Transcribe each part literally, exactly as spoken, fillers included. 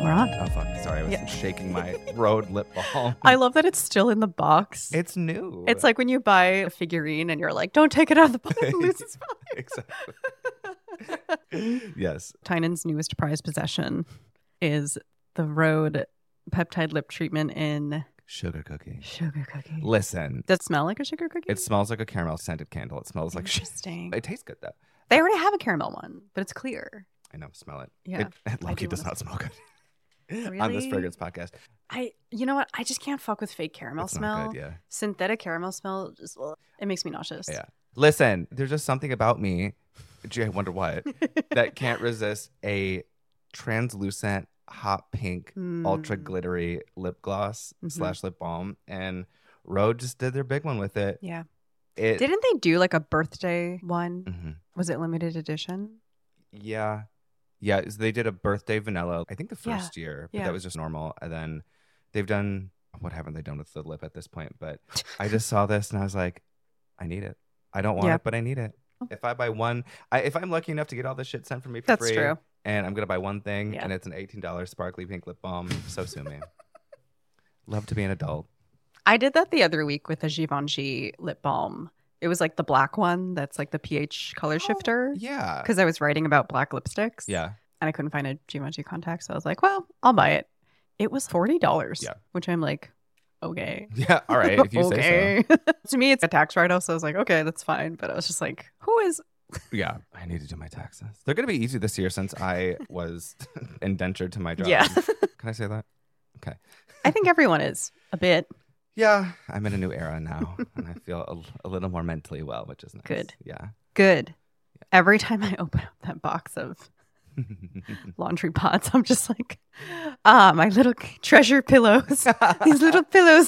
We're on. Oh, fuck. Sorry, I was Yeah. shaking my Rhode lip balm. I love that it's still in the box. It's new. It's like when you buy a figurine and you're like, don't take it out of the box, it loses value. Exactly. Yes. Tynan's newest prized possession is the Rhode peptide lip treatment in Sugar cookie. sugar cookie. Listen, Does it smell like a sugar cookie? it smells like a caramel scented candle. It smells like shit. Interesting. It tastes good, though. They already have a caramel one, but it's clear. I know. Smell it. Yeah, It, it I low-key do does wanna not smell good. Really? On this fragrance podcast. I, you know what? I just can't fuck with fake caramel It's smell. not good, yeah. Synthetic caramel smell, just ugh, it makes me nauseous. Yeah. Listen, there's just something about me, gee, I wonder what, that can't resist a translucent, hot pink, Mm. ultra glittery lip gloss Mhm. slash lip balm. And Rhode just did their big one with it. Yeah. It Didn't they do like a birthday one? Mhm. Was it limited edition? Yeah. Yeah. so They did a birthday vanilla, I think the Yeah. first year, but Yeah. that was just normal. And then they've done, what haven't they done with the lip at this point? But I just saw this and I was like, I need it. I don't want Yeah. it, but I need it. If I buy one, I, if I'm lucky enough to get all this shit sent from me for That's free, true. and I'm going to buy one thing Yeah. and it's an eighteen dollars sparkly pink lip balm, so sue me. Love to be an adult. I did that the other week with a Givenchy lip balm. It was like the black one that's like the pH color shifter. Yeah. Because I was writing about black lipsticks. Yeah. And I couldn't find a Givenchy contact. So I was like, well, I'll buy it. It was forty dollars. Yeah. Which I'm like, okay. Yeah. All right. If you say okay. To me, it's a tax write off. So I was like, okay, that's fine. But I was just like, who is. so. Yeah. I need to do my taxes. They're going to be easy this year since I was indentured to my job. Yeah. Can I say that? Okay. I think everyone is a bit. Yeah. I'm in a new era now and I feel a, a little more mentally well, which is nice. Good. Yeah. Good. Every time I open up that box of laundry pods, I'm just like, ah, my little treasure pillows. These little pillows.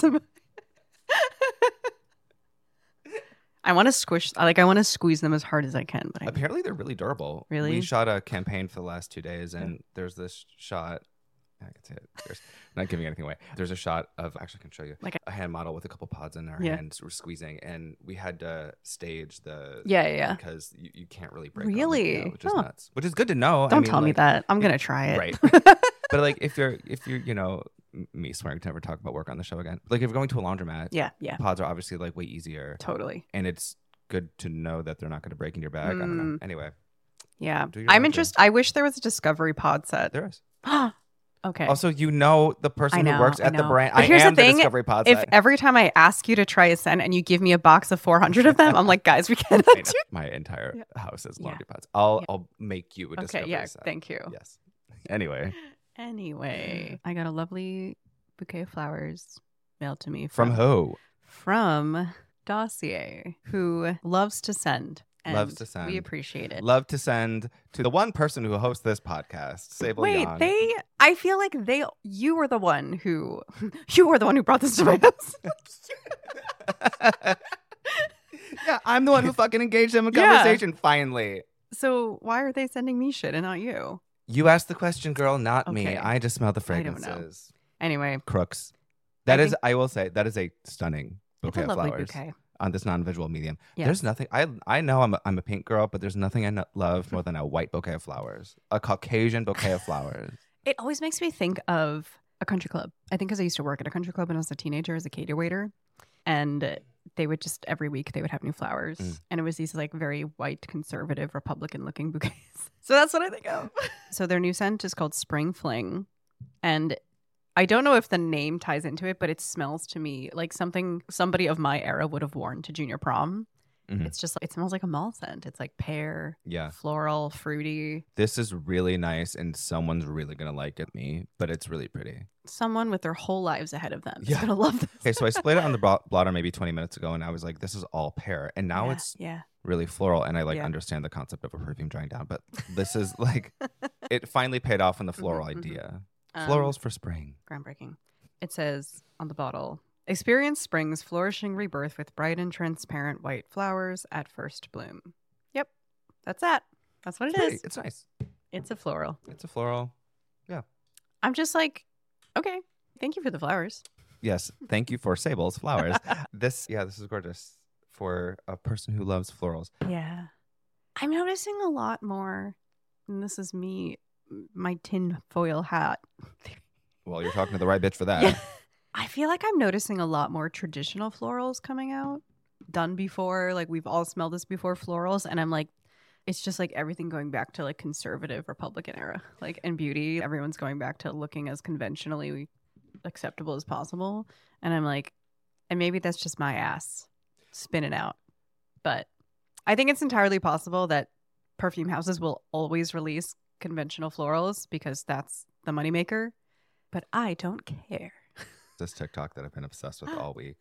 I want to squish, like, I want to squeeze them as hard as I can. But I, Apparently, they're really durable. Really? We shot a campaign for the last two days, and there's this shot. I can say it. There's, not giving anything away. There's a shot of, actually, I can show you, Like a hand model with a couple pods in our Yeah. hands. We're squeezing, and we had to stage the. Yeah, yeah, yeah. Because you, you can't really break them, Really? you know, which is Huh. nuts. Which is good to know. I don't mean, tell me like, that. I'm going to try it. Right. But like, if you're, if you're, you know, m- me swearing to never talk about work on the show again. Like, if you're going to a laundromat, Yeah, yeah, pods are obviously like way easier, totally. and it's good to know that they're not going to break in your bag. I don't know. Mm. Anyway, Yeah. Do your I'm laundry. interested. I wish there was a Discovery pod set. there is. Okay. Also, you know the person I know, who works I at the know. brand. But I here's the am the, thing, Discovery Pod if set. every time I ask you to try a scent and you give me a box of four hundred of them, I'm like, guys, we cannot I know. do. My entire Yeah. house is Yeah. laundry pods. I'll Yeah. I'll make you a Okay, Discovery yeah, set. thank you. Yes. Anyway, Anyway, I got a lovely bouquet of flowers mailed to me from who? From Dossier, who loves to send. And Loves to send. We appreciate it. Love to send to the one person who hosts this podcast, Sable Wait, Yan. they? I feel like they. You were the one who. You were the one who brought this to my house. Yeah, I'm the one who fucking engaged them in Yeah. conversation. Finally, So why are they sending me shit and not you? you asked the question, girl, not me. Okay. I just smell the I don't know. fragrances. Anyway, Crooks. That I is, think- I will say, that is a stunning it's bouquet a of lovely flowers bouquet. on this non-visual medium. Yes. There's nothing. I I know I'm a, I'm a pink girl, but there's nothing I no- love more than a white bouquet of flowers, a Caucasian bouquet of flowers. It always makes me think of a country club. I think because I used to work at a country club when I was a teenager as a cater waiter. And they would just, every week, they would have new flowers. Mm. And it was these like very white, conservative, Republican looking bouquets. So that's what I think of. So their new scent is called Spring Fling. And I don't know if the name ties into it, but it smells to me like something somebody of my era would have worn to junior prom. Mhm. It's just like, it smells like a mall scent. It's like pear, Yeah, floral, fruity. this is really nice, and someone's really gonna like it. Me, but it's really pretty. Someone with their whole lives ahead of them is Yeah. going to love this. Okay, so I splayed it on the blo- blotter maybe twenty minutes ago, and I was like, "This is all pear," and now yeah, it's yeah. really floral, and I like Yeah. understand the concept of a perfume drying down. But this is like, it finally paid off on the floral Mhm, mhm. idea. Um, Florals for spring. Groundbreaking. It says on the bottle, experience spring's flourishing rebirth with bright and transparent white flowers at first bloom. Yep. That's that. That's what it It's pretty. is. It's nice. It's a floral. It's a floral. I'm just like, okay, thank you for the flowers. Yes, thank you for Sable's flowers. This, yeah, this is gorgeous for a person who loves florals. Yeah. I'm noticing a lot more, and this is me my tin foil hat. Well, you're talking to the right bitch for that. Yeah. I feel like I'm noticing a lot more traditional florals coming out. Done before. Like, we've all smelled this before, florals. And I'm like, it's just like everything going back to like conservative Republican era. Like in beauty, everyone's going back to looking as conventionally acceptable as possible. And I'm like, and maybe that's just my ass spinning out. But I think it's entirely possible that perfume houses will always release conventional florals because that's the moneymaker. But I don't care. This TikTok that I've been obsessed with all week.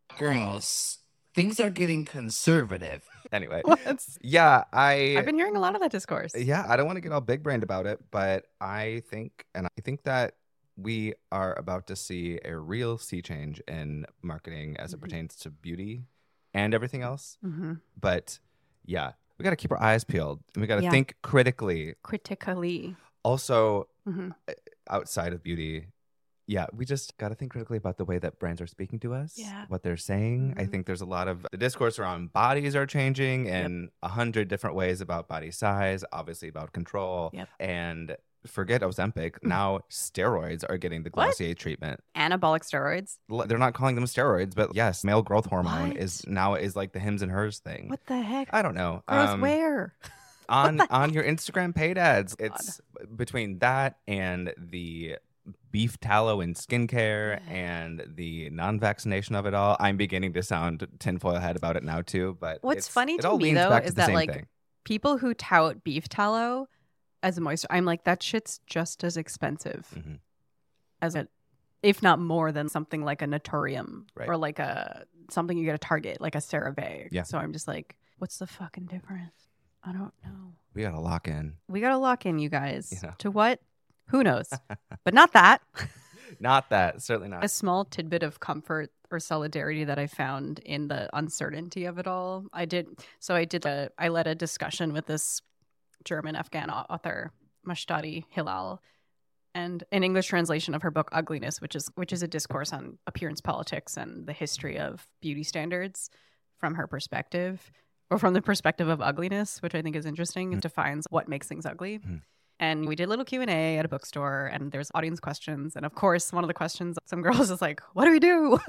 Girls, things are getting conservative. Anyway, What? yeah, I I've been hearing a lot of that discourse. yeah, I don't want to get all big brained about it, but I think and I think that we are about to see a real sea change in marketing as it Mhm. pertains to beauty and everything else. Mm-hmm. But yeah, we got to keep our eyes peeled and we got to Yeah. think critically. Critically. Also, Mm-hmm. outside of beauty, yeah, we just got to think critically about the way that brands are speaking to us, Yeah. what they're saying. I Mhm. think there's a lot of the discourse around bodies are changing in a hundred different ways about body size, obviously about control, Yep. and forget Ozempic. Now steroids are getting the What? Glossier treatment. Anabolic steroids. L- They're not calling them steroids, but yes, male growth hormone What? is now is like the hims and hers thing. What the heck? I don't know. Gross, Um, where? on the on your Instagram paid ads. It's between that and the beef tallow in skincare and the non-vaccination of it all. I'm beginning to sound tinfoil head about it now too. But What's it's- funny it to all me, leans though, back to is the that, same like, thing. People who tout beef tallow as a moisture, I'm like, that shit's just as expensive Mhm. as a, if not more than something like a Naturium Right. or like a something you get at Target, like a CeraVe. Yeah. So I'm just like, what's the fucking difference? I don't know. We gotta lock in. We gotta lock in, you guys. Yeah. To what? Who knows? But not that. Not that, certainly not. A small tidbit of comfort or solidarity that I found in the uncertainty of it all. I did so I did a I led a discussion with this German Afghan au- author, Mashtadi Hilal, and an English translation of her book Ugliness, which is which is a discourse on appearance politics and the history of beauty standards from her perspective, or from the perspective of ugliness, which I think is interesting. It defines what makes things ugly. Mm. And we did a little Q and A at a bookstore, and there's audience questions. And of course, one of the questions, some girls is like, what do we do?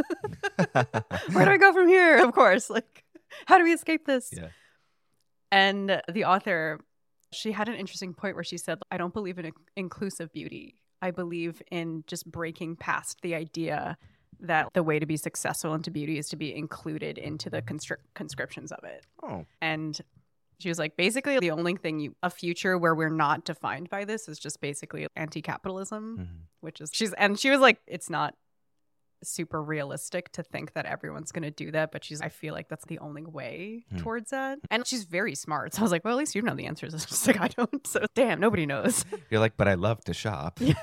Where do we go from here? Of course, like, how do we escape this? Yeah. And the author, she had an interesting point where she said, I don't believe in in- inclusive beauty. I believe in just breaking past the idea that the way to be successful into beauty is to be included into the constri- conscriptions of it. Oh, And she was like, basically, the only thing you, a future where we're not defined by this is just basically anti-capitalism, mhm. which is, she's, and she was like, it's not super realistic to think that everyone's going to do that. But she's, I feel like that's the only way Hmm. towards that. And she's very smart. So I was like, well, at least you know the answers. It's just like, I don't. So damn, nobody knows. You're like, but I love to shop. Yeah.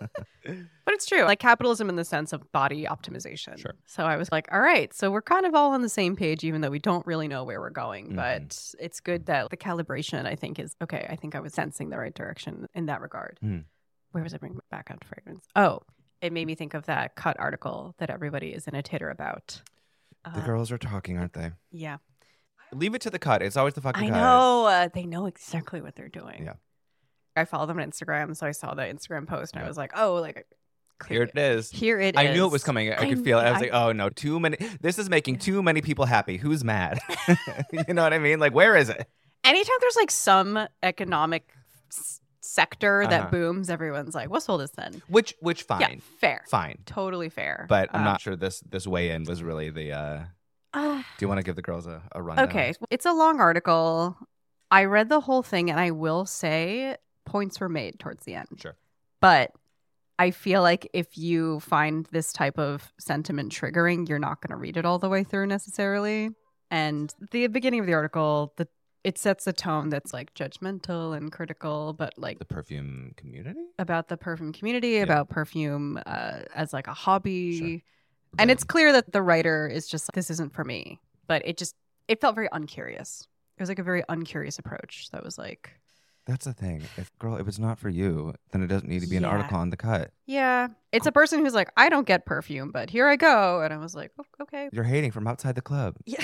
But it's true. Like capitalism in the sense of body optimization. Sure. So I was like, all right, so we're kind of all on the same page, even though we don't really know where we're going. Mhm. But it's good that the calibration, I think, is okay. I think I was sensing the right direction in that regard. Mm. Where was I bringing it back on fragrance? Oh, it made me think of that Cut article that everybody is in a titter about. The Uh, girls are talking, aren't they? Yeah. Leave it to the cut. It's always the fucking I cut. know. Uh, they know exactly what they're doing. Yeah. I follow them on Instagram, so I saw the Instagram post and Yeah. I was like, oh, like, Here it is. Here it I is. knew it was coming. I I could feel it. I was kn- like, oh no, too many. This is making too many people happy. Who's mad? You know what I mean? Like, where is it? Anytime there's like some economic s- sector that Uh-huh. booms, everyone's like, what's all this then? Which, which, fine, Yeah, fair. fine. Totally fair. But I'm Uh, not sure this this weigh in was really the. uh uh, Do you want to give the girls a, a rundown? okay. It's a long article. I read the whole thing and I will say points were made towards the end. Sure. But I feel like if you find this type of sentiment triggering, you're not going to read it all the way through necessarily. And the beginning of the article, the it sets a tone that's like judgmental and critical, but like The perfume community. about the perfume community, Yeah. about perfume uh, as like a hobby. Sure. And it's clear that the writer is just like, this isn't for me. But it just, it felt very uncurious. It was like a very uncurious approach that was like, That's the thing. If girl, if it's not for you, then it doesn't need to be an Yeah. article on the cut. yeah. It's a person who's like, I don't get perfume, but here I go. And I was like, "O- okay. You're hating from outside the club. Yeah.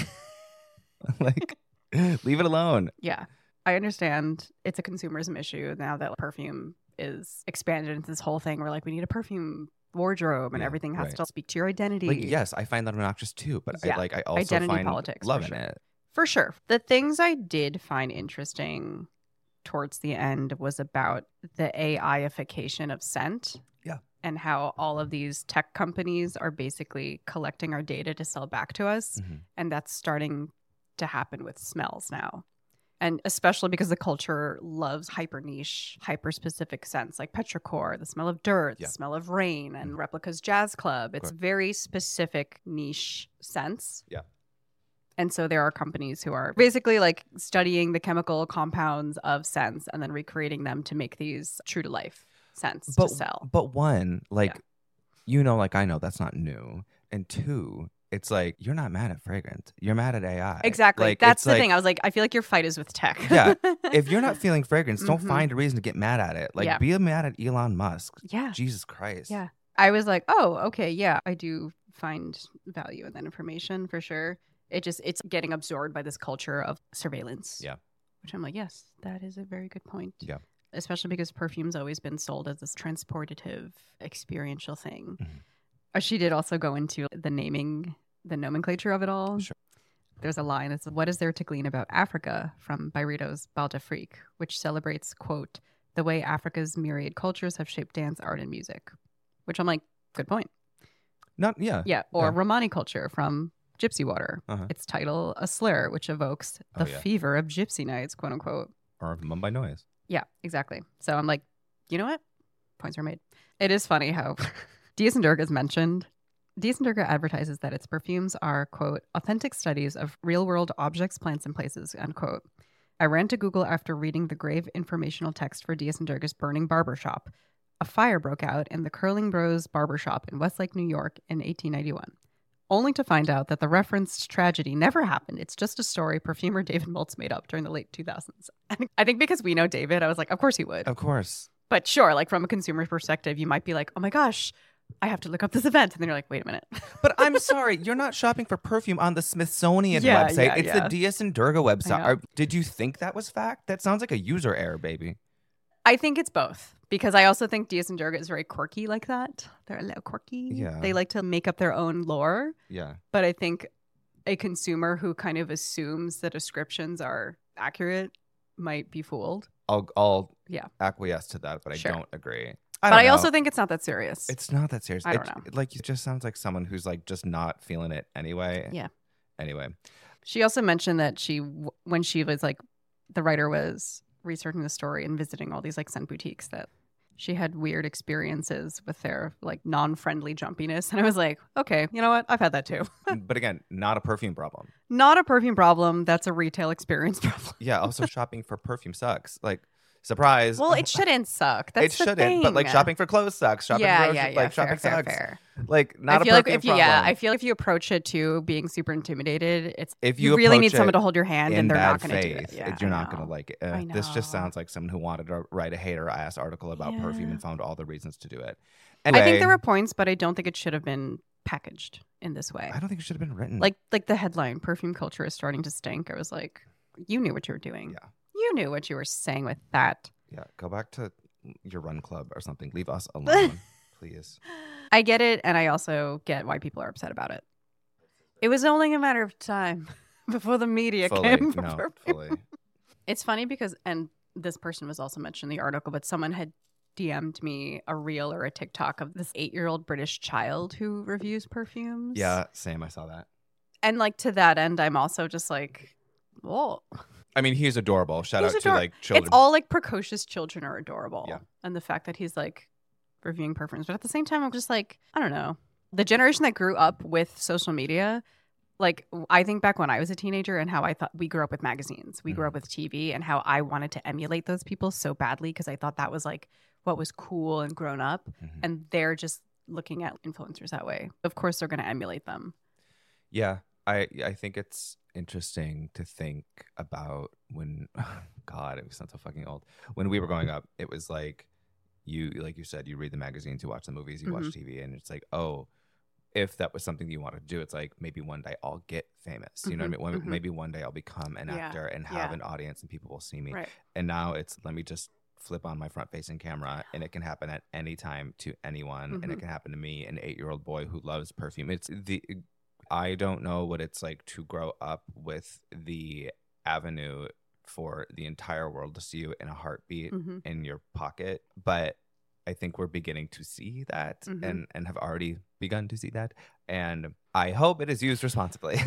Like, leave it alone. Yeah. I understand it's a consumerism issue now that perfume is expanded into this whole thing where like we need a perfume wardrobe and Yeah, everything has right. to speak to your identity. Like, yes, I find that obnoxious too, but Yeah. I like I also Identity find politics, for love in sure. it. For sure. The things I did find interesting towards the end was about the A I-ification of scent. Yeah. And how all of these tech companies are basically collecting our data to sell back to us. Mhm. And that's starting to happen with smells now. And especially because the culture loves hyper niche, hyper specific scents like petrichor, the smell of dirt, Yeah. the smell of rain, and Mhm. Replica's Jazz Club. It's Correct. very specific niche scents. Yeah. And so there are companies who are basically like studying the chemical compounds of scents and then recreating them to make these true to life scents But to sell. but one, like Yeah. you know, like I know that's not new. And two, it's like you're not mad at fragrance. You're mad at A I. Exactly. Like, That's it's the like, thing. I was like, I feel like your fight is with tech. Yeah. If you're not feeling fragrance, don't Mhm. find a reason to get mad at it. Like Yeah. be mad at Elon Musk. Yeah. Jesus Christ. Yeah. I was like, oh, okay, yeah, I do find value in that information for sure. It just, it's getting absorbed by this culture of surveillance. Yeah. Which I'm like, yes, that is a very good point. Yeah. Especially because perfume's always been sold as this transportative, experiential thing. Mhm. Uh, She did also go into the naming, the nomenclature of it all. Sure. There's a line that says, what is there to glean about Africa from Byredo's Bal d'Afrique, which celebrates, quote, the way Africa's myriad cultures have shaped dance, art, and music. Which I'm like, good point. Not yeah. Yeah. Or Yeah. Romani culture from Gypsy Water. Uh-huh. Its title, A Slur, which evokes Oh, the yeah. fever of gypsy nights, quote unquote. Or Mumbai Noise. Yeah, exactly. So I'm like, you know what? Points are made. It is funny how Dias and Durga is mentioned. Dias and Durga advertises that its perfumes are, quote, authentic studies of real-world objects, plants, and places, unquote. I ran to Google after reading the grave informational text for Dias and Durga's burning barbershop. A fire broke out in the Curling Bros barbershop in Westlake, New York in eighteen ninety-one. Only to find out that the referenced tragedy never happened. It's just a story perfumer David Maltz made up during the late two thousands. I think because we know David, I was like, of course he would. Of course. But sure, like from a consumer perspective, you might be like, oh my gosh, I have to look up this event. And then you're like, wait a minute. But I'm sorry, you're not shopping for perfume on the Smithsonian Yeah, website. yeah, it's yeah. the Dias and Durga website. know. Are- did you think that was fact? That sounds like a user error, baby. I think it's both because I also think Dias and Durga is very quirky like that. They're a little quirky. Yeah. They like to make up their own lore. Yeah. But I think a consumer who kind of assumes the descriptions are accurate might be fooled. I'll I'll Yeah. acquiesce to that, but I Sure. don't agree. I But don't I know. also think it's not that serious. It's not that serious. I don't It- know. Like, it just sounds like someone who's like just not feeling it anyway. Yeah. Anyway. She also mentioned that she, when she was like, the writer was researching the story and visiting all these like scent boutiques, that she had weird experiences with their like non-friendly jumpiness. And I was like, okay, you know what? I've had that too. But again, not a perfume problem. Not a perfume problem. That's a retail experience problem. Yeah. Also, shopping for perfume sucks. Like, surprise. Well, it shouldn't suck. That's it the shouldn't. thing. But like shopping for clothes sucks. Shopping yeah, for yeah, groceries- yeah. like fair, shopping fair, sucks. fair. Like, not I a feel like perfume if you, problem. yeah, I feel like if you approach it to being super intimidated, it's If you, you really need approach someone it to hold your hand, in and they're bad not going to do faith, it. Yeah, you're I not going to know. like it. I Uh, this just know. sounds like someone who wanted to write a hater ass article about perfume Yeah. and found all the reasons to do it. I think Anyway, there were points, but I don't think it should have been packaged in this way. I don't think it should have been written. Like like the headline, perfume culture is starting to stink. I was like, you knew what you were doing. Yeah. You knew what you were saying with that. yeah, go back to your run club or something. Leave us alone, please. I get it, and I also get why people are upset about it. It was only a matter of time before the media Fully, came for no, perfume. fully. It's funny because, and this person was also mentioned in the article, but someone had D M'd me a reel or a TikTok of this eight-year-old British child who reviews perfumes. Yeah, same. I saw that. And like to that end, I'm also just like, whoa. I mean, he's adorable. Shout He's out ador- to like children. It's all like precocious children are adorable. Yeah. And the fact that he's like reviewing perfumes. But at the same time, I'm just like, I don't know. The generation that grew up with social media, like I think back when I was a teenager and how I thought we grew up with magazines, we grew up with T V, and how I wanted to emulate those people so badly because I thought that was like what was cool and grown up. Mhm. And they're just looking at influencers that way. Of course, they're going to emulate them. Yeah, I I think it's interesting to think about when God, it sounds so fucking old. When we were growing up, it was like you like you said, you read the magazines, you watch the movies, you Mhm. watch T V, and it's like, oh, if that was something you wanted to do, it's like maybe one day I'll get famous. You know what I mean? One- mhm. Maybe one day I'll become an Yeah, actor and have yeah. an audience and people will see me. Right. And now it's let me just flip on my front-facing camera, and it can happen at any time to anyone, Mm-hmm. and it can happen to me, an eight-year-old boy who loves perfume. It's the I don't know what it's like to grow up with the avenue for the entire world to see you in a heartbeat Mm-hmm. in your pocket, but I think we're beginning to see that Mhm. and, and have already begun to see that. And I hope it is used responsibly.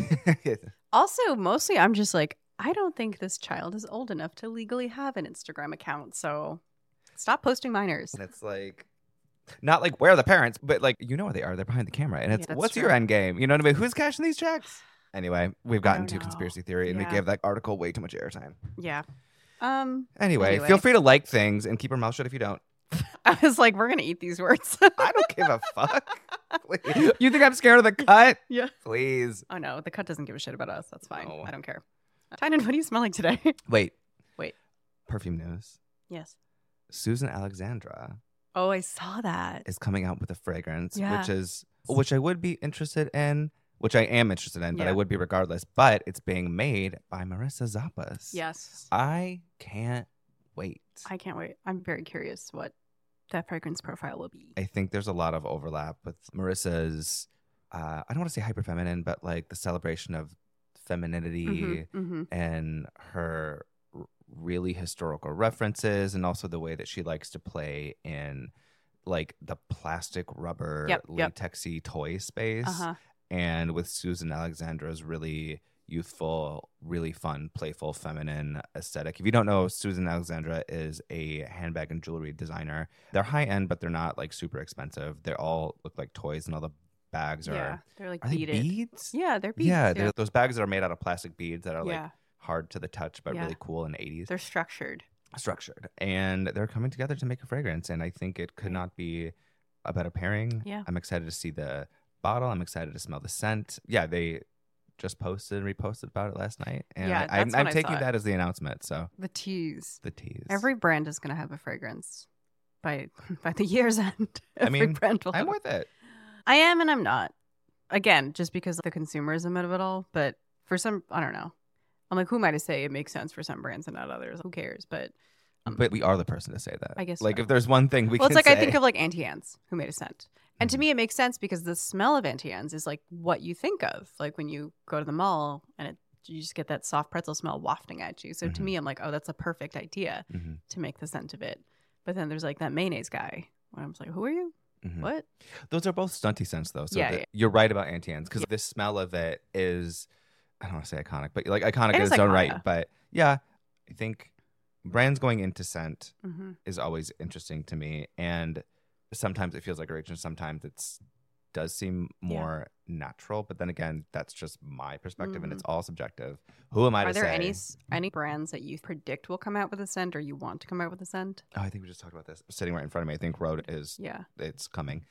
Also, mostly I'm just like, I don't think this child is old enough to legally have an Instagram account. So stop posting minors. And it's like, not like, where are the parents? But like, you know where they are. They're behind the camera. And it's, Yeah, that's what's true. your end game? You know what I mean? Who's cashing these checks? Anyway, we've gotten don't to know. conspiracy theory, and Yeah. we gave that article way too much airtime. Yeah. Um. Anyway, Anyway. feel free to like things and keep your mouth shut if you don't. I was like, we're gonna eat these words. I don't give a fuck. Please. You think I'm scared of the cut? Yeah. Please. Oh no, the cut doesn't give a shit about us. That's fine. No. I don't care. Tynan, what are you smelling today? Wait. Wait. Perfume news. Yes. Susan Alexandra Oh, I saw that. is coming out with a fragrance, Yeah. which is which I would be interested in, which I am interested in, but Yeah. I would be regardless. But it's being made by Marissa Zappas. Yes. I can't wait. I can't wait. I'm very curious what that fragrance profile will be. I think there's a lot of overlap with Marissa's. Uh, I don't want to say hyper feminine, but like the celebration of femininity Mhm, mhm. and her r- really historical references, and also the way that she likes to play in like the plastic rubber Yep, yep. latexy toy space. Uh-huh. And with Susan Alexandra's really youthful, really fun, playful, feminine aesthetic. If you don't know, Susan Alexandra is a handbag and jewelry designer. They're high end, but they're not like super expensive. They all look like toys, and all the bags are Yeah, they're like are they beaded. beads? Yeah, they're beads. Yeah, Yeah, they're those bags that are made out of plastic beads that are like yeah. hard to the touch, but Yeah. really cool in the eighties. They're structured. Structured. And they're coming together to make a fragrance. And I think it could not be a better pairing. Yeah. I'm excited to see the bottle. I'm excited to smell the scent. Yeah, they just posted and reposted about it last night. And Yeah, I, that's I'm, when I'm I taking saw it. that as the announcement. So The tease. the tease. Every brand is going to have a fragrance by by the year's end. Every mean, brand will I'm have with it. I am and I'm not. Again, just because of the consumerism of it all. But for some, I don't know. I'm like, who am I to say it makes sense for some brands and not others? Who cares? But um, But we are the person to say that. I guess Like so. if there's one thing we well, can it's like say. I think of like Auntie Anne's, who made a scent. And to Mhm. me, it makes sense because the smell of Auntie Anne's is like what you think of. Like when you go to the mall and it, you just get that soft pretzel smell wafting at you. So to Mhm. me, I'm like, oh, that's a perfect idea Mhm, to make the scent of it. But then there's like that mayonnaise guy. Where I'm just like, who are you? mhm. What? Those are both stunty scents, though. So Yeah, the- yeah. you're right about Auntie Anne's because the smell of it is, I don't want to say iconic, but like iconic It in is its own iconic. right. But yeah, I think brands going into scent Mm-hmm. is always interesting to me. And sometimes it feels like a reach, and sometimes it's does seem more natural. But then again, that's just my perspective, and it's all subjective. Who am I Mm-hmm. Are to there say? any s- any brands that you predict will come out with a scent or you want to come out with a scent? Oh, I think we just talked about this. Sitting right in front of me, I think Rhode is Yeah. it's coming.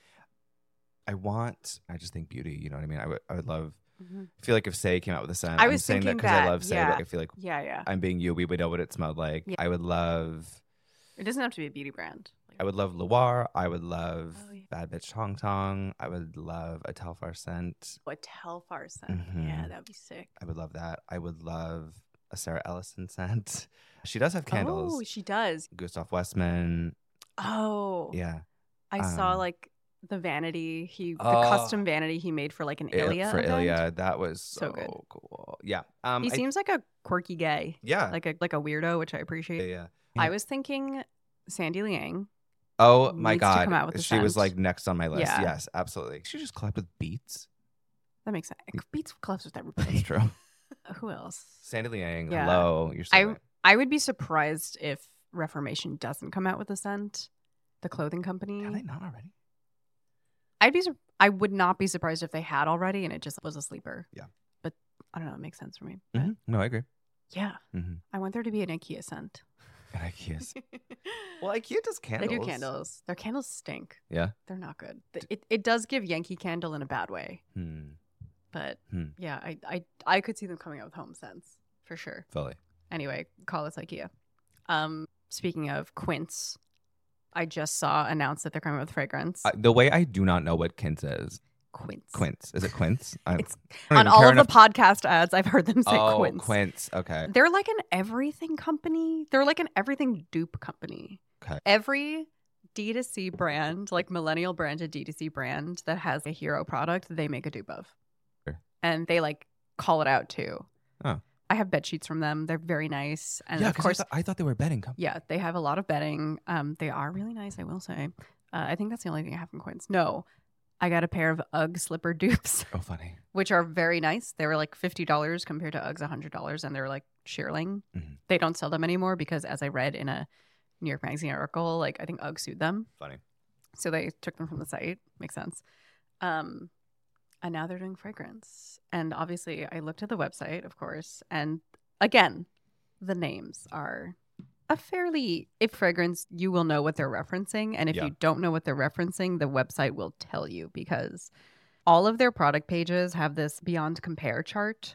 I want. I just think beauty. You know what I mean? I would. I would love. Mm-hmm. I feel like if Say came out with a scent, I I'm was saying that thinking because I that, love Say, yeah. but I feel like Yeah, yeah. I'm being you. We would know what it smelled like. Yeah. I would love. It doesn't have to be a beauty brand. Like, I would love Loire. I would love Oh, yeah. Bad Bitch Tong Tong. I would love a Telfar scent. a Telfar scent. Yeah, Mhm. that'd be sick. I would love that. I would love a Sarah Ellison scent. She does have candles. Oh, she does. Gustav Westman. Oh, Yeah. I saw um, like the vanity he, the Oh. custom vanity he made for like an Il- Ilia for event. Ilya. That was so, So good. cool. Yeah. Um, He I- seems like a quirky guy, yeah. like a like a weirdo, which I yeah. appreciate. Yeah. I was thinking Sandy Liang. Oh my needs to god. come out with a She was scent. like next on my list. Yeah. Yes, absolutely. She just collabed with Beats. That makes sense. Beats collabs with everybody. That's true. Who else? Sandy Liang. Yeah. Hello. You're so I right. I would be surprised if Reformation doesn't come out with a scent. The clothing company. Have they not already? I'd be. sur- I would not be surprised if they had already, and it just was a sleeper. Yeah. But I don't know. It makes sense for me. But Mhm. No, I agree. yeah, Mm-hmm. I want there to be an IKEA scent. And IKEA's. Well, IKEA does candles. They do candles. Their candles stink. Yeah. They're not good. Th- It it does give Yankee Candle in a bad way, Hmm. but Hmm. yeah, I, I I could see them coming out with home scents for sure. Fully. Anyway, call us IKEA. Um, speaking of Quince, I just saw announced that they're coming out with fragrance. Uh, the way I do not know what Quince is. Quince. Quince. Is it Quince? I, It's I don't on even all care of the enough- podcast ads. I've heard them say oh, Quince. Quince. Okay. They're like an everything company. They're like an everything dupe company. Okay. Every D two C brand, like millennial branded D two C brand that has a hero product, they make a dupe of. Sure. And they like call it out too. Oh. I have bed sheets from them. They're very nice. And yeah, of course, I thought, I thought they were a bedding company. yeah, they have a lot of bedding. Um, they are really nice, I will say. Uh, I think that's the only thing I have from Quince. No, I got a pair of UGG slipper dupes, Oh, funny. which are very nice. They were like fifty dollars compared to UGG's one hundred dollars, and they're like shearling. Mhm. They don't sell them anymore because, as I read in a New York Magazine article, like I think UGG sued them. Funny. So they took them from the site. Makes sense. Um, and now they're doing fragrance. And obviously, I looked at the website, of course. And again, the names are a fairly, if fragrance, you will know what they're referencing. And if Yeah. you don't know what they're referencing, the website will tell you because all of their product pages have this Beyond Compare chart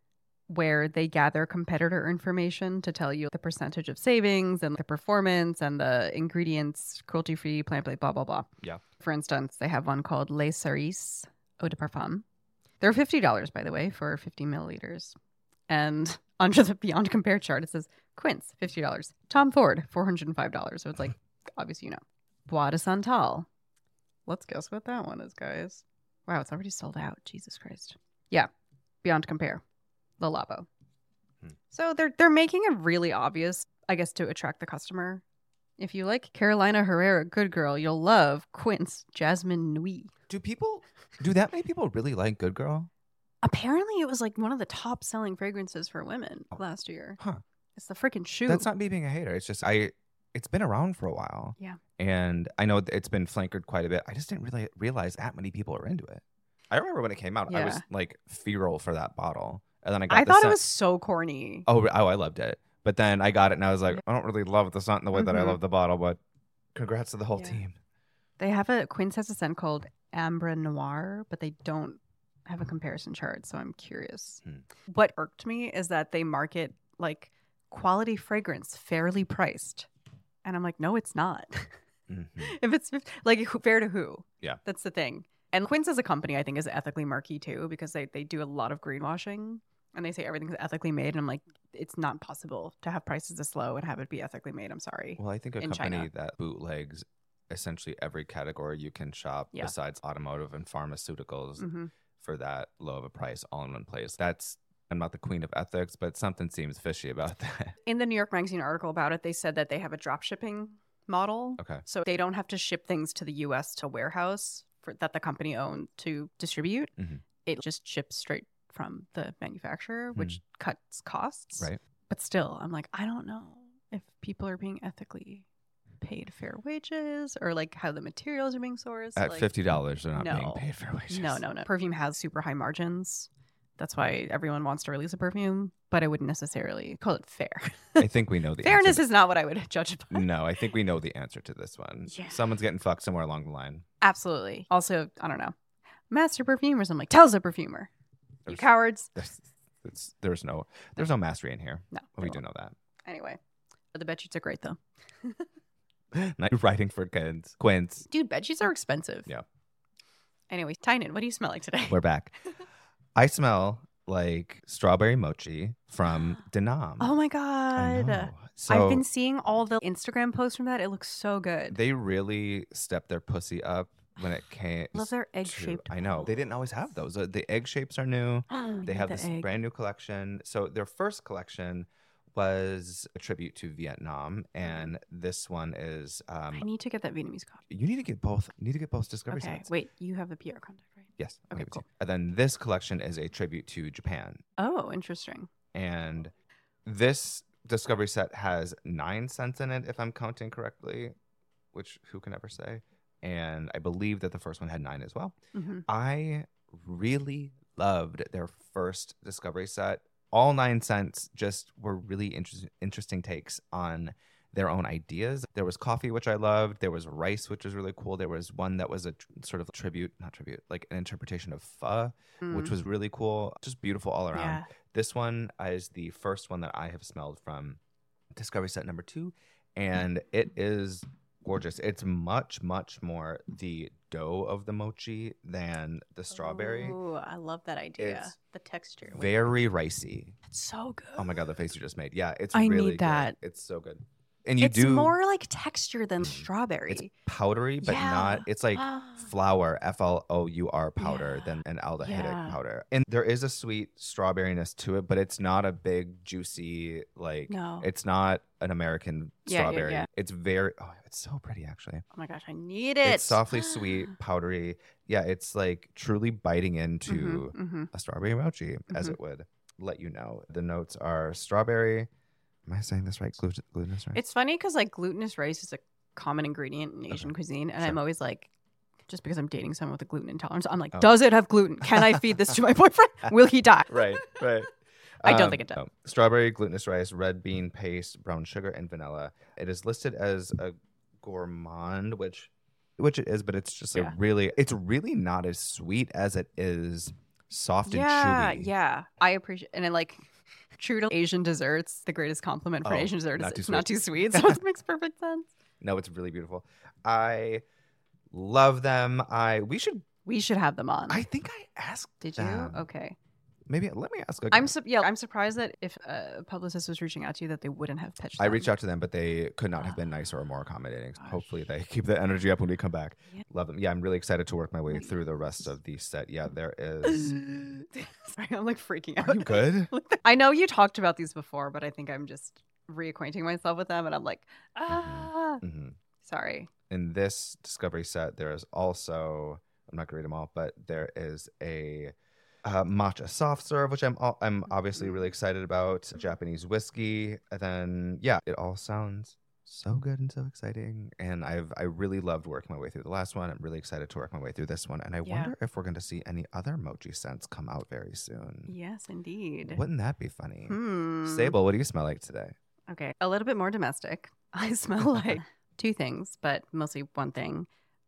where they gather competitor information to tell you the percentage of savings and the performance and the ingredients, cruelty-free, plant-based, blah, blah, blah. Yeah. For instance, they have one called Les Cerises Eau de Parfum. They're fifty dollars, by the way, for fifty milliliters. And under the Beyond Compare chart, it says Quince, fifty dollars. Tom Ford, four hundred five dollars. So it's like, obviously, you know. Bois de Santal. Let's guess what that one is, guys. Wow, it's already sold out. Jesus Christ. Yeah. Beyond Compare. Le Labo. Hmm. So they're they're making it really obvious, I guess, to attract the customer. If you like Carolina Herrera Good Girl, you'll love Quince Jasmine Nuit. Do people, do that many people really like Good Girl? Apparently, it was like one of the top selling fragrances for women last year. Huh. It's the freaking shoe. That's not me being a hater. It's just, I, it's been around for a while. Yeah. And I know it's been flankered quite a bit. I just didn't really realize that many people are into it. I remember when it came out, I was Yeah. like feral for that bottle. And then I got I the thought scent. it was so corny. Oh, re- oh, I loved it. But then I got it and I was like, I don't really love the scent in the way that I Mhm. love the bottle, but congrats to the whole Yeah. team. They have a Quince has a scent called Ambre Noir, but they don't have a comparison chart, so I'm curious. Hmm. What irked me is that they market like quality fragrance fairly priced. And I'm like, no, it's not. Mhm. If it's fif- like who- fair to who? Yeah. That's the thing. And Quince as a company, I think, is ethically murky too, because they, they do a lot of greenwashing and they say everything's ethically made. And I'm like, it's not possible to have prices this low and have it be ethically made. I'm sorry. Well, I think a in company China. that bootlegs essentially every category you can shop Yeah. besides automotive and pharmaceuticals hmm for that low of a price all in one place. That's, I'm not the queen of ethics, but something seems fishy about that. In the New York Magazine article about it, they said that they have a drop shipping model. Okay. So they don't have to ship things to the U S to a warehouse for, that the company owned to distribute. Mhm. It just ships straight from the manufacturer, which cuts costs. Right. But still, I'm like, I don't know if people are being ethically paid fair wages or like how the materials are being sourced. At like, fifty dollars, they're not being no. paid for wages. No, no, no. Perfume has super high margins. That's why everyone wants to release a perfume, but I wouldn't necessarily call it fair. I think we know the Fairness answer. is not what I would judge it by. No, I think we know the answer to this one. Yeah. Someone's getting fucked somewhere along the line. Absolutely. Also, I don't know. Master perfumers. I'm like, tell us a perfumer. You There's- cowards. There's, it's, there's no there's no mastery in here. No. We there do won't. know that. Anyway, but the bed sheets are great though. Not writing for kids. Quince. Dude, bed sheets are expensive. Yeah. Anyway, Tynan, what do you smell like today? We're back. I smell like strawberry mochi from Denam. Oh my I god. know. So I've been seeing all the Instagram posts from that. It looks so good. they really stepped their pussy up when it came. Love their to- egg-shaped I know. They didn't always have those. Uh, The egg shapes are new. Oh, They have this brand new collection. So their first collection was a tribute to Vietnam, and this one is. I Um, need to get that Vietnamese coffee. you need to get both. You need to get both Discovery Okay, sets. wait. You have the P R contact, right? Yes. I'll Okay, give it to cool. you. And then this collection is a tribute to Japan, Oh, interesting. and this Discovery set has nine scents in it, if I'm counting correctly, which who can ever say? And I believe that the first one had nine as well. hmm I really loved their first Discovery set. All nine scents just were really inter- interesting takes on their own ideas. There was coffee, which I loved. There was rice, which was really cool. There was one that was a tr- sort of tribute, not tribute, like an interpretation of pho, which was really cool. Just beautiful all around. Yeah. This one is the first one that I have smelled from Discovery set number two, and it is gorgeous. It's much, much more the dough of the mochi than the strawberry. Ooh, I love that idea. It's the texture. Very ricey. It's so good. Oh my god, the face you just made. Yeah, it's I really need good. that. It's so good. and you it's do more like texture than it's strawberry. powdery, but Yeah. not. It's like flour, F L O U R powder, Yeah. than an aldehydic Yeah. powder, and there is a sweet strawberryness to it, but it's not a big juicy like. No. It's not an American Yeah, yeah, strawberry. yeah. It's very. Oh, it's so pretty actually. Oh my gosh, I need it. It's softly sweet, powdery. Yeah, it's like truly biting into Mhm, mhm. a strawberry mochi, as Mhm. it would let you know. The notes are strawberry. Am I saying this right? Gluten- glutinous rice? It's funny because like glutinous rice is a common ingredient in Asian Okay. cuisine, and Sure. I'm always like, just because I'm dating someone with a gluten intolerance, I'm like, Oh. does it have gluten? Can I feed this to my boyfriend? Will he die? right, right. I don't Um, think it does. no. Strawberry, glutinous rice, red bean paste, brown sugar, and vanilla. It is listed as a gourmand, which which it is, but it's just Yeah. a really it's really not as sweet as it is soft Yeah, and chewy. yeah. I appreciate, and then like true to Asian desserts, the greatest compliment for Oh, an Asian dessert is not too it's not sweet. too sweet. So it makes perfect sense. No, it's really beautiful. I love them. I we should We should have them on. I think I asked Did you? them. Okay. Maybe let me ask again. I'm su- yeah. I'm surprised that if a publicist was reaching out to you, that they wouldn't have pitched. I them. reached out to them, but they could not have been nicer or more accommodating. So hopefully, they keep the energy up when we come back. Yeah. Love them. Yeah, I'm really excited to work my way through the rest of the set. Yeah, there is. Sorry, I'm like freaking out. Are you good? I know you talked about these before, but I think I'm just reacquainting myself with them, and I'm like, ah, hmm sorry. In this Discovery set, there is also. I'm not going to read them all, but there is a. Uh, matcha soft serve, which I'm all, I'm obviously really excited about. Japanese whiskey, and then yeah, it all sounds so good and so exciting. And I've I really loved working my way through the last one. I'm really excited to work my way through this one. And I Yeah. wonder if we're going to see any other mochi scents come out very soon. Yes, indeed. Wouldn't that be funny? Hmm. Sable, what do you smell like today? Okay, a little bit more domestic. I smell like two things, but mostly one thing.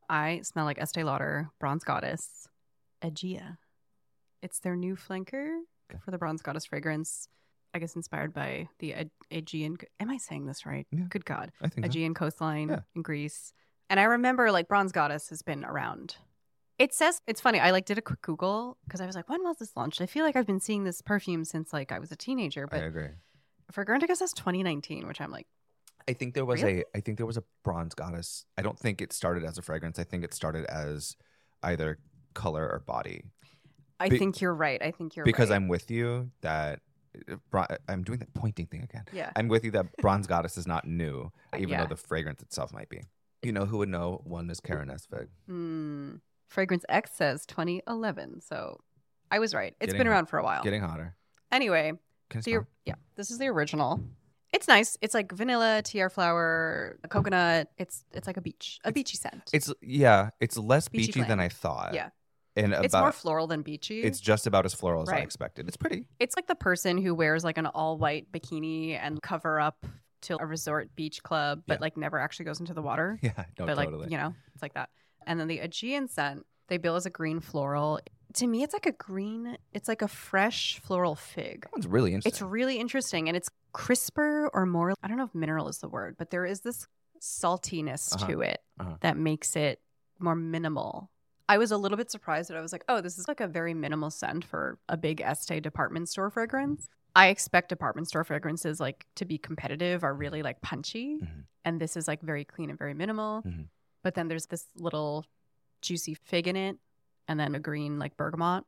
I smell like Estee Lauder Bronze Goddess Aegea. It's their new flanker Okay. for the Bronze Goddess fragrance. I guess inspired by the A- Aegean. Am I saying this right? Yeah. Good God. I think so. Aegean coastline Yeah. in Greece. And I remember like Bronze Goddess has been around. It says, it's funny. I like did a quick Google because I was like, when was this launched? I feel like I've been seeing this perfume since like I was a teenager. I But agree. Fragrantica says twenty nineteen, which I'm like, I think there was Really? a I think there was a Bronze Goddess. I don't think it started as a fragrance. I think it started as either color or body. I Be- think you're right. I think you're because right. I'm with you that uh, bron- I'm doing that pointing thing again. Yeah. I'm with you that Bronze Goddess is not new, even Yeah. though the fragrance itself might be. You know who would know one is Karen Esvig. Hmm. Fragrance X says twenty eleven. So I was right. It's Getting been hot. around for a while. Getting hotter. Anyway, Can I so smell? you're, yeah, this is the original. It's nice. It's like vanilla, tiara flower, coconut. It's it's like a beach, a beachy scent. It's yeah, it's less Beachy beachy than flame. I thought. Yeah. And It's about more floral than beachy. it's just about as floral as I Right. expected. It's pretty. It's like the person who wears like an all white bikini and cover up to a resort beach club, but Yeah. like never actually goes into the water. Yeah, no, but totally. like, you know, it's like that. And then the Aegean scent, they bill as a green floral. To me, it's like a green, it's like a fresh floral fig. That one's really interesting. It's really interesting and it's crisper or more, I don't know if mineral is the word, but there is this saltiness Uh-huh. to it Uh-huh. that makes it more minimal. I was a little bit surprised that I was like, oh, this is like a very minimal scent for a big Estee department store fragrance. I expect department store fragrances like to be competitive or really like punchy. Mhm. And this is like very clean and very minimal. Mhm. But then there's this little juicy fig in it and then a green like bergamot.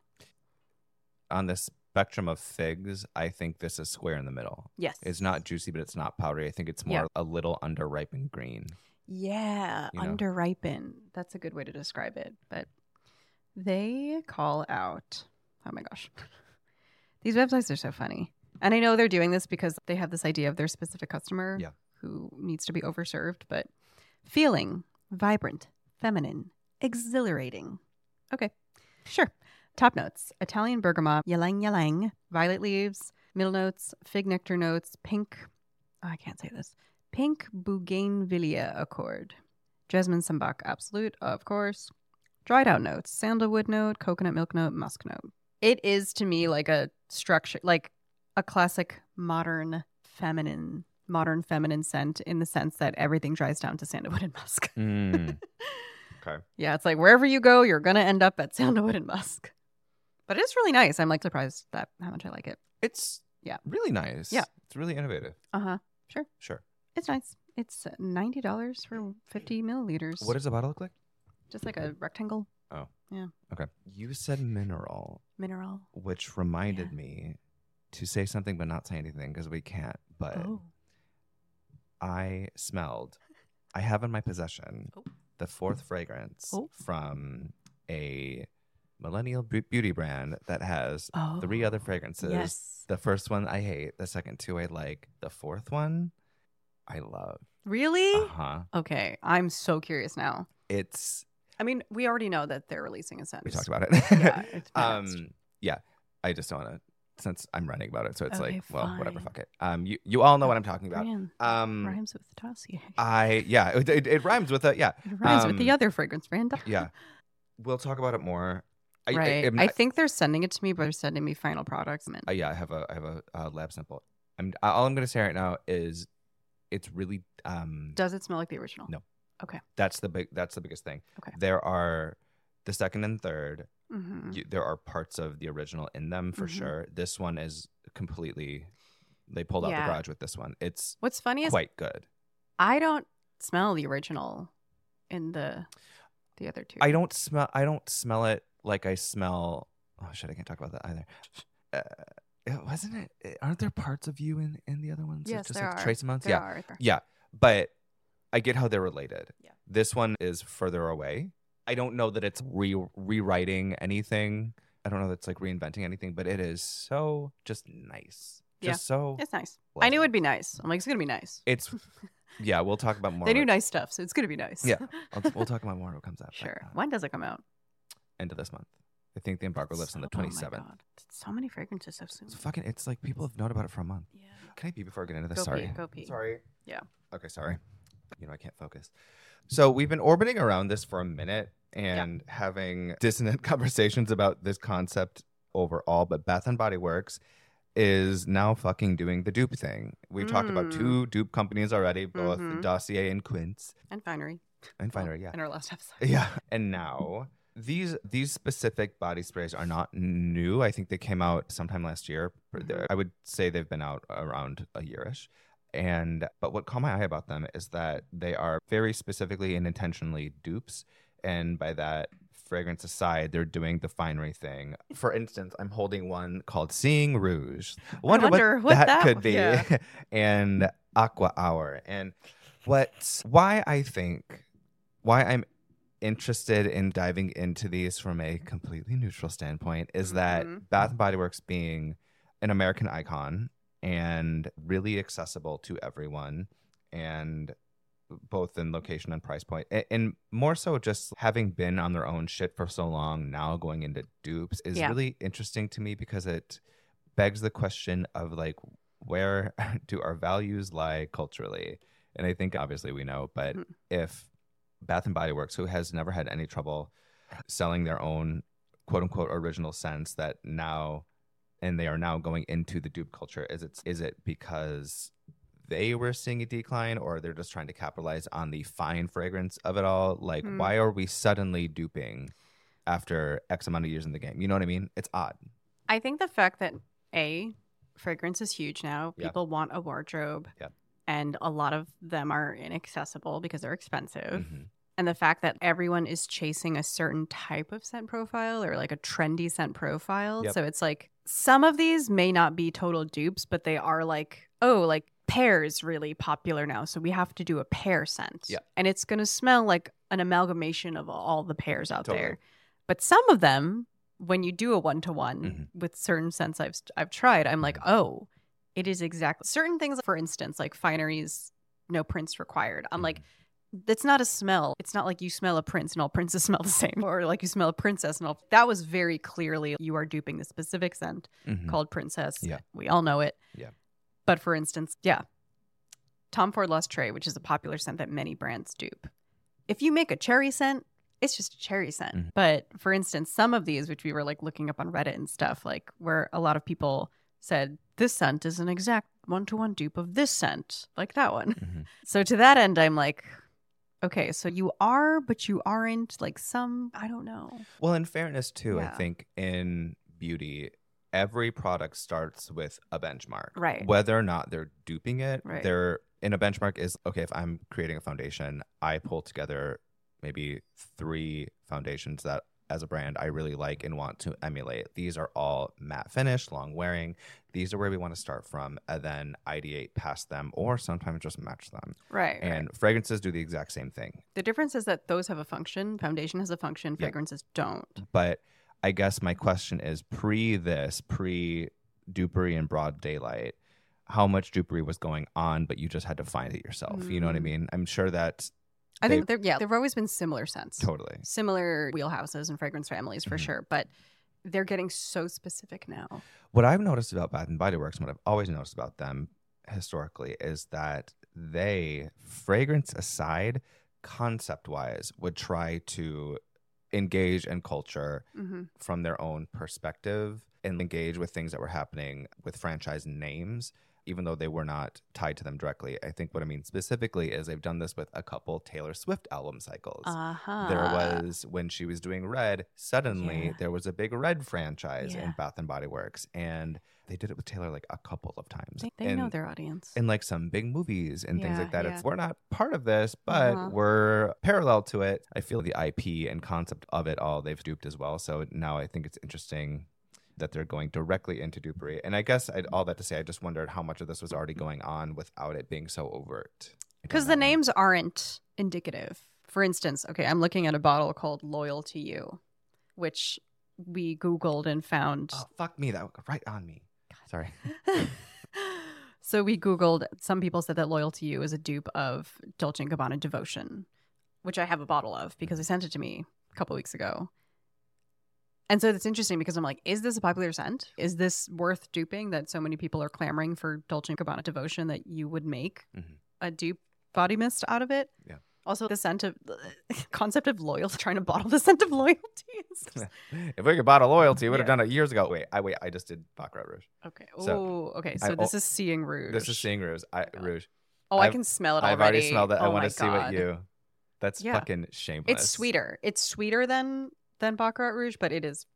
On the spectrum of figs, I think this is square in the middle. Yes. It's not juicy, but it's not powdery. I think it's more Yeah. a little underripened green. Yeah, You know? underripened. That's a good way to describe it. But they call out, oh my gosh, these websites are so funny. And I know they're doing this because they have this idea of their specific customer Yeah. who needs to be overserved, but feeling vibrant, feminine, exhilarating. Okay, sure. Top notes: Italian bergamot, ylang ylang, violet leaves, middle notes, fig nectar notes, pink. Oh, I can't say this. Pink Bougainvillea Accord. Jasmine Sambac Absolute, of course. Dried out notes. Sandalwood note, coconut milk note, musk note. It is to me like a structure, like a classic modern feminine, modern feminine scent in the sense that everything dries down to sandalwood and musk. Mm. Okay. Yeah, it's like wherever you go, you're going to end up at sandalwood and musk. But it's really nice. I'm like surprised that how much I like it. It's Yeah. really nice. Yeah. It's really innovative. Uh-huh. Sure. It's nice. It's ninety dollars for fifty milliliters. What does the bottle look like? Just like a rectangle. Oh. Yeah. Okay. You said mineral, Mineral. which reminded Yeah. me to say something but not say anything because we can't. But Oh. I smelled, I have in my possession Oh. the fourth fragrance Oh. from a millennial be- beauty brand that has Oh. three other fragrances. Yes. The first one I hate. The second two I like. The fourth one I love. Really? Uh huh. Okay. I'm so curious now. It's I mean, we already know that they're releasing a scent. we talked about it. Yeah, it's been announced. um, yeah. I just don't want to since I'm running about it, so it's Okay, like, well, whatever, fine. fuck it. Um, you you all know what I'm talking about. Brian, Um, rhymes with dossier. I yeah, it, it, it rhymes with a yeah. It rhymes with the um, other fragrance brand. Yeah, we'll talk about it more. I, Right. I, I, I'm not- think they're sending it to me, but they're sending me final products. Man. uh, yeah, I have a I have a, uh lab sample. I'm all I'm gonna say right now is it's really um Does it smell like the original? No. Okay. that's the big that's the biggest thing. Okay. There are the second and third. Mm-hmm. You, there are parts of the original in them for Mhm. sure. This one is completely. They pulled out Yeah. the garage with this one. It's What's funny is quite good. I don't smell the original in the the other two. I don't smell. I don't smell it like I smell. Oh shit! I can't talk about that either. Uh, wasn't it? Aren't there parts of you in in the other ones? Yes, just there like are. trace amounts. There yeah, are. There. yeah. But I get how they're related. Yeah. This one is further away. I don't know that it's re rewriting anything. I don't know that it's like reinventing anything, but it is so just nice. Yeah. Just so It's nice. I knew pleasant. it'd be nice. I'm like, it's gonna be nice. It's yeah. We'll talk about more. They do when- nice stuff, so it's gonna be nice. Yeah. I'll, we'll talk about more when it comes out. but, Sure. uh, When does it come out? end of this month. I think the embargo lifts on the So- oh my twenty-seventh. God. So many fragrances so soon. It's fucking. It's like people have known about it for a month. Yeah. Can I pee before I get into this? Go sorry. pee, go pee. Sorry. Yeah. Okay. Sorry. You know I can't focus. So we've been orbiting around this for a minute and having dissonant conversations about this concept overall. But Bath and Body Works is now fucking doing the dupe thing. We've talked about Mm. two dupe companies already, both Mhm. Dossier and Quince And Finery. and Finery. Yeah. In our last episode. Yeah. And now these these specific body sprays are not new. I think they came out sometime last year. Mhm. I would say they've been out around a yearish. And but what caught my eye about them is that they are very specifically and intentionally dupes. And by that, fragrance aside, they're doing the finery thing. For instance, I'm holding one called Seeing Rouge. Wonder, wonder what, what that, that- could be. yeah. And Aqua Hour. And what why I think why I'm interested in diving into these from a completely neutral standpoint is that Mhm. Bath and Body Works being an American icon and really accessible to everyone, and both in location and price point, a- and more so just having been on their own shit for so long, now going into dupes is Yeah. really interesting to me because it begs the question of like, where do our values lie culturally? And I think obviously we know, but Mhm. if Bath and Body Works, who has never had any trouble selling their own quote unquote original scents, that now and they are now going into the dupe culture, is it is it because they were seeing a decline, or they're just trying to capitalize on the fine fragrance of it all? Like, Hmm. why are we suddenly duping after X amount of years in the game? You know what I mean? It's odd. I think the fact that A, fragrance is huge now. Yeah. People want a wardrobe. Yeah. And a lot of them are inaccessible because they're expensive. Mhm. And the fact that everyone is chasing a certain type of scent profile or like a trendy scent profile. Yep. So it's like some of these may not be total dupes, but they are like, oh, like pear is really popular now. So we have to do a pear scent. Yep. And it's going to smell like an amalgamation of all the pears out Totally. there. But some of them, when you do a one to one Mhm. with certain scents I've, I've tried, I'm like, oh, it is exactly certain things. For instance, like Finery's no prints required. I'm like, that's not a smell. It's not like you smell a prince and all princes smell the same, or like you smell a princess and all. That was very clearly you are duping the specific scent Mhm. called princess. Yeah. We all know it. Yeah. But for instance, yeah, Tom Ford Lost Trey, which is a popular scent that many brands dupe. If you make a cherry scent, it's just a cherry scent. Mhm. But for instance, some of these, which we were like looking up on Reddit and stuff, like where a lot of people said this scent is an exact one-to-one dupe of this scent, like that one. Mhm. So to that end, I'm like, okay, so you are, but you aren't. Like some, I don't know. Well, in fairness, too, I Yeah. think in beauty, every product starts with a benchmark. Right. Whether or not they're duping it, Right. they're in a benchmark is, okay, if I'm creating a foundation, I pull together maybe three foundations that as a brand I really like and want to emulate. These are all matte finish, long wearing. These are where we want to start from and then ideate past them or sometimes just match them. Right. And right. fragrances do the exact same thing. The difference is that those have a function. Foundation has a function. Yeah. Fragrances don't. But I guess my question is pre this, pre dupery and broad daylight, how much dupery was going on, but you just had to find it yourself. Mm. You know what I mean? I'm sure that I think there, yeah, there've always been similar scents. Totally. Similar wheelhouses and fragrance families for mm-hmm. sure. But they're getting so specific now. What I've noticed about Bath and Body Works and what I've always noticed about them historically is that they, fragrance aside, concept-wise, would try to engage in culture mm-hmm. from their own perspective and engage with things that were happening with franchise names, even though they were not tied to them directly. I think what I mean specifically is they've done this with a couple Taylor Swift album cycles. Uh-huh. There was, when she was doing Red, suddenly Yeah. there was a big Red franchise Yeah. in Bath and Body Works. And they did it with Taylor like a couple of times. They, they and, know their audience. in like some big movies and things Yeah, like that. yeah. It's we're not part of this, but Uh-huh. we're parallel to it. I feel the I P and concept of it all they've duped as well. So now I think it's interesting that they're going directly into dupery. And I guess I'd, all that to say, I just wondered how much of this was already going on without it being so overt. Because the names aren't indicative. For instance, okay, I'm looking at a bottle called Loyal to You, which we Googled and found. Oh, fuck me. That right on me. Sorry. So we Googled, some people said that Loyal to You is a dupe of Dolce and Gabbana Devotion, which I have a bottle of because they sent it to me a couple weeks ago. And so it's interesting because I'm like, is this a popular scent? Is this worth duping that so many people are clamoring for Dolce and Gabbana Devotion that you would make mm-hmm. a dupe body mist out of it? Yeah. Also, the scent of the concept of loyalty, trying to bottle the scent of loyalty. Is just... If we could bottle loyalty, we would have Yeah. done it years ago. Wait, I wait. I just did Baccarat Rouge. Okay. So, Oh, okay. So I- this oh, is Seeing Rouge. This is Seeing Rouge. I, God. Rouge. Oh, I I've- can smell it I've already. already smelled it. I Oh want my to see what God. you. That's Yeah. fucking shameless. It's sweeter. It's sweeter than than Baccarat Rouge, but it is.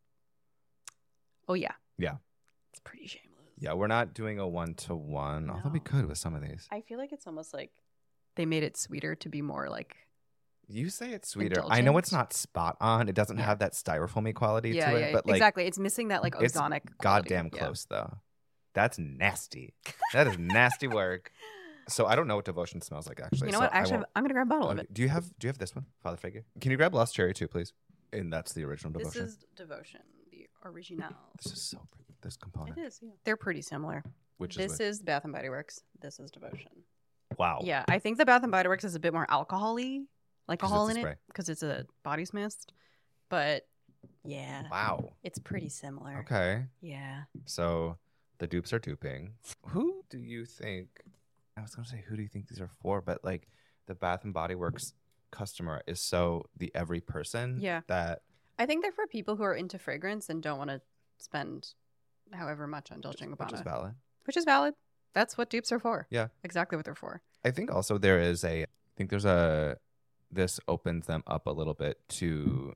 Oh yeah. Yeah. It's pretty shameless. Yeah, we're not doing a one to one, although we No. could with some of these. I feel like it's almost like they made it sweeter to be more like. You say it's sweeter. I know it's Indulgent. not spot on. It doesn't Yeah. have that styrofoamy quality Yeah, to yeah, it, but like exactly. It's missing that like it's ozonic. quality. goddamn Yeah. close though. That's nasty. That is nasty work. So I don't know what devotion smells like actually. You know so what? I Actually, won't- I'm gonna grab a bottle of it. Do you have Do you have this one, Father Figure? Can you grab Lost Cherry too, please? And that's the original This devotion. is Devotion, the original. This is so pretty. This component, It is. Yeah. They're pretty similar. which This is, is Bath and Body Works. This is Devotion. what? wow. Yeah, I think the Bath and Body Works is a bit more alcohol-y, like 'Cause alcohol it's in a it, spray. because it's a body mist. But yeah, Wow. it's pretty similar. Okay. Yeah. So the dupes are duping. Who do you think? I was gonna say who do you think these are for, but like the Bath and Body Works customer is so the every person. Yeah. That I think they're for people who are into fragrance and don't want to spend however much on Dolce and Gabbana, which is valid. Which is valid. That's what dupes are for. Yeah. Exactly what they're for. I think also there is a. I think there's a. This opens them up a little bit to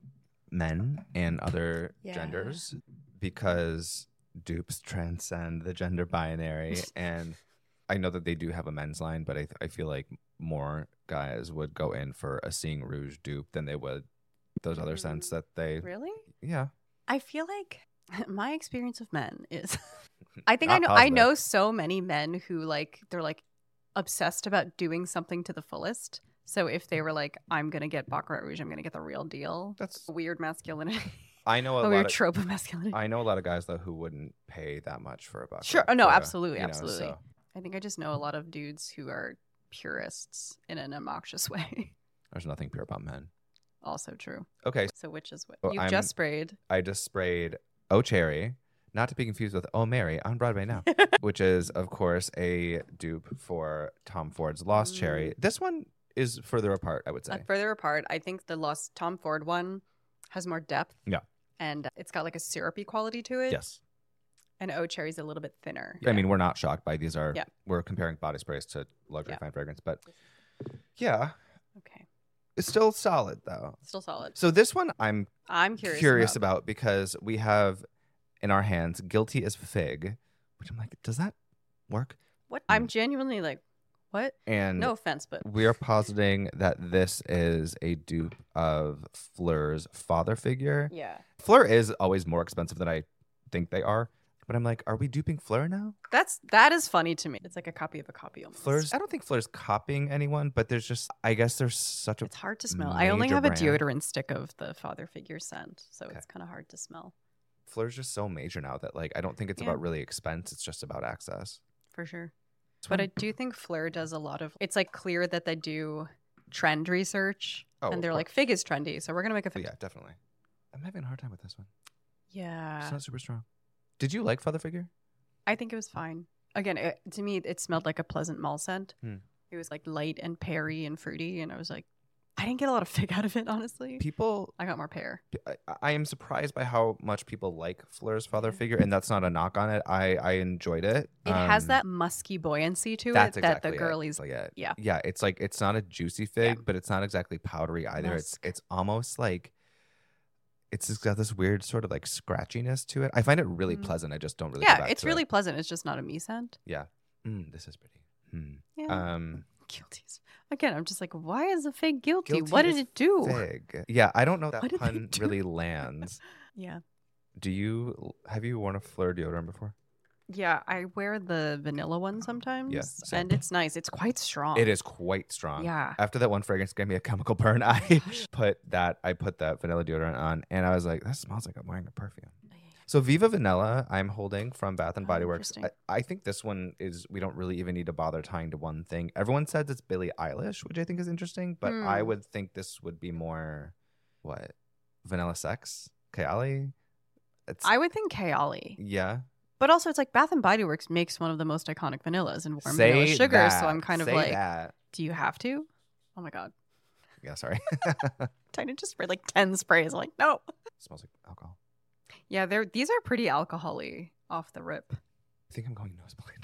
men and other Yeah. genders because dupes transcend the gender binary, and I know that they do have a men's line, but I I feel like more guys would go in for a Seeing Rouge dupe than they would those other scents that they. Really? Yeah. I feel like my experience of men is I think I Not know I positive. know so many men who like they're like obsessed about doing something to the fullest. So if they were like, I'm gonna get Baccarat Rouge, I'm gonna get the real deal. That's. Weird masculinity. I know a a lot weird of. trope of masculinity. I know a lot of guys though who wouldn't pay that much for a buck. Sure. Oh, no, for a- absolutely, you know, absolutely. so I think I just know a lot of dudes who are purists in an obnoxious way. there's nothing pure about men. Also true. Okay, So which is what Well, you've I'm- just sprayed. I just sprayed Oh Cherry, not to be confused with Oh Mary on Broadway now, which is of course a dupe for Tom Ford's Lost Mm. Cherry. This one is further apart, I would say. Uh, further apart, I think the Lost Tom Ford one has more depth. Yeah. And it's got like a syrupy quality to it. Yes. And O Cherry's a little bit thinner. I mean, we're not shocked by these are Yeah. we're comparing body sprays to luxury Yeah. fine fragrance, but yeah, Okay. it's still solid though. Still solid. So this one I'm I'm curious. curious, about. about because we have in our hands Guilty as Fig, which I'm like, does that work? What I'm genuinely like, What? And No offense, but we are positing that this is a dupe of Fleur's father figure. yeah. Fleur is always more expensive than I think they are. But I'm like, are we duping Fleur now? That's that is funny to me. It's like a copy of a copy almost. Fleur's, I don't think Fleur's copying anyone, but there's just, I guess there's such a. It's hard to smell. I only major have a brand. deodorant stick of the father figure scent, so Okay. it's kind of hard to smell Fleur's just so major now that like I don't think it's Yeah. about really expense. It's just about access. for sure. It's But fun. I do think Fleur does a lot of. It's like clear that they do trend research, Oh, and of they're like, course. fig is trendy, so we're gonna make a Oh, fig. yeah, definitely. I'm having a hard time with this one. Yeah. It's not super strong. Did you like father figure? I think it was fine. Again, it, to me, it smelled like a pleasant mall scent. Hmm. It was like light and peary and fruity, and I was like, I didn't get a lot of fig out of it, honestly. People, I got more pear. I, I am surprised by how much people like Fleur's father Yeah. figure, and that's not a knock on it. I I enjoyed it. It has Um, that musky buoyancy to That's it exactly that the girlies. It. Like, Yeah. yeah. It's like it's not a juicy fig, but it's not exactly powdery either. It's Musk. it's almost like it's just got this weird sort of like scratchiness to it. I find it really Mm. pleasant. I just don't really. go Yeah, back it's to really It. pleasant. It's just not a me scent. Yeah. Mm, this is pretty. Hmm. Yeah. Um. Guilty. as- Again, I'm just like, why is a fig guilty? Guilty what did as it do? Fig. Yeah, I don't know that What did they pun do? really lands. Yeah. Do you have you worn a Fleur deodorant before? Yeah, I wear the vanilla one sometimes. same. and it's nice. It's quite strong. It is quite strong. Yeah. After that one fragrance gave me a chemical burn, I put that I put that vanilla deodorant on, and I was like, that smells like I'm wearing a perfume. So Viva Vanilla, I'm holding from Bath and Oh, Body Works. interesting. I, I think this one is we don't really even need to bother tying to one thing. Everyone says it's Billie Eilish, which I think is interesting, but I Hmm. would think this would be more what Vanilla Sex, Kayali. It's I would think Kayali. yeah. But also, it's like Bath and Body Works makes one of the most iconic vanillas and warm Say vanilla sugar. that. So I'm kind of Say like, that. do you have to? Oh my God. Yeah, sorry. Trying to just spray like ten sprays. I'm like, no. Smells like alcohol. Yeah, they're these are pretty alcohol-y off the rip. I think I'm going nosebleed.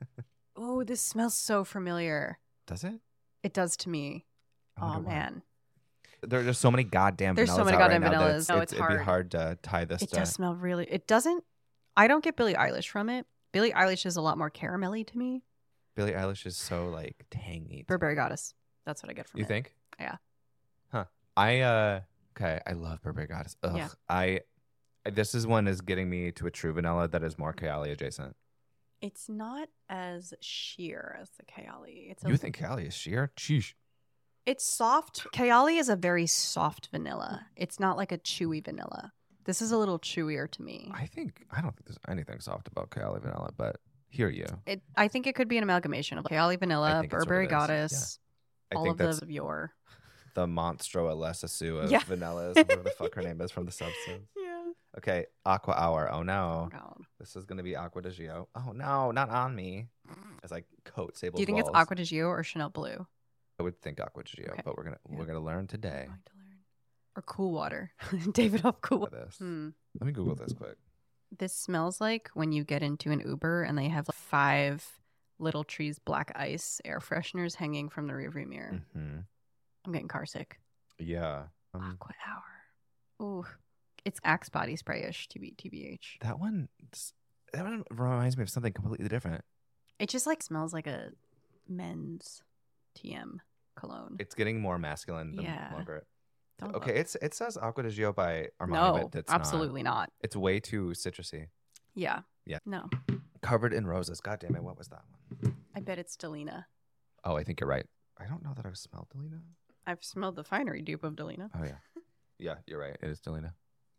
Oh, this smells so familiar. Does it? It does to me. I Oh wonder why. man. There are just so many goddamn There's vanillas so many out right goddamn now that vanillas. No, it's it'd be hard. hard to tie this It to. does smell really it doesn't I don't get Billie Eilish from it. Billie Eilish is a lot more caramelly to me. Billie Eilish is so like tangy. to Burberry me. Goddess. That's what I get from You it. think? Yeah. Huh. I uh okay, I love Burberry Goddess. Ugh. Yeah. I this is one is getting me to a true vanilla that is more Kayali adjacent. It's not as sheer as the Kayali. It's a, You think Kayali is sheer? Sheesh. it's soft. Kayali is a very soft vanilla. It's not like a chewy vanilla. This is a little chewier to me. I think I don't think there's anything soft about Kayali vanilla, but hear you. It I think it could be an amalgamation of Kayali I vanilla, think it's what Burberry it is. Goddess, I all think of that's the of your. the Monstro Alessasu of Yeah. vanillas, whatever the fuck her name is from the substance. Yeah. Okay, Aqua Hour. Oh Oh no. God. This is gonna be Aqua di Gio. Oh no, not on me. As I coat Sable's Do you think walls. it's Aqua di Gio or Chanel Blue? I would think Aqua di Gio, Okay. but we're gonna Yeah. we're gonna learn today. I'm going to learn. Or Cool Water. David off Cool Look Water. at this. Hmm. Let me Google this quick. This smells like when you get into an Uber and they have like five Little Trees Black Ice air fresheners hanging from the rearview mirror. hmm I'm getting car sick. Yeah. Um, Aqua Hour. Ooh. It's Axe body spray-ish, T B H. that one. That one reminds me of something completely different. It just like smells like a men's T M cologne. It's getting more masculine the Yeah. longer. It, Don't okay, look. it's it says Aqua di Gio by Armani, no, but it's not. absolutely not. It's way too citrusy. Yeah. Yeah. No. Covered in roses. God damn it! What was that one? I bet it's Delina. Oh, I think you're right. I don't know that I've smelled Delina. I've smelled the finery dupe of Delina. Oh yeah, yeah, you're right. It is Delina.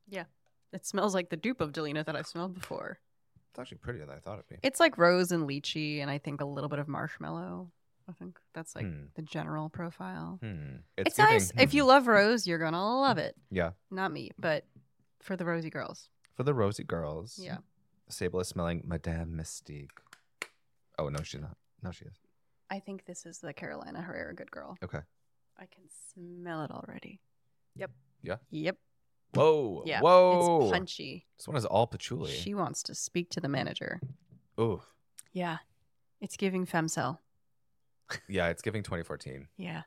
It smells like the dupe of Delina that I've smelled before. It's actually prettier than I thought it'd be. It's like rose and lychee, and I think a little bit of marshmallow. I think that's like Hmm. the general profile. Hmm. It's, giving- nice. If you hmm. love rose, you're gonna love it. Yeah. Not me, but for the rosy girls. For the rosy girls. Yeah. Sable is smelling Madame Mystique. Oh no, she's not. No, she is. I think this is the Carolina Herrera Good Girl. Okay. I can smell it already. Yep. Yeah? Yep. Whoa. Yeah. Whoa. It's punchy. This one is all patchouli. She wants to speak to the manager. Ooh. Yeah. It's giving femcel. Yeah, it's giving twenty fourteen. Yeah.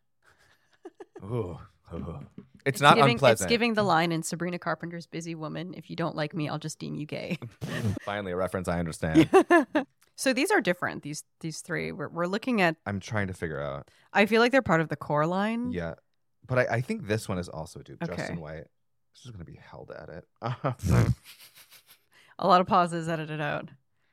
Ooh. Ooh. It's, not giving, unpleasant. It's giving the line in Sabrina Carpenter's Busy Woman, if you don't like me, I'll just deem you gay. Finally, a reference I understand. So these are different. These these three. We're we're looking at. I'm trying to figure out. I feel like they're part of the core line. Yeah, but I, I think this one is also dupe. Okay. Justin White. This is gonna be held at it. A lot of pauses edited out.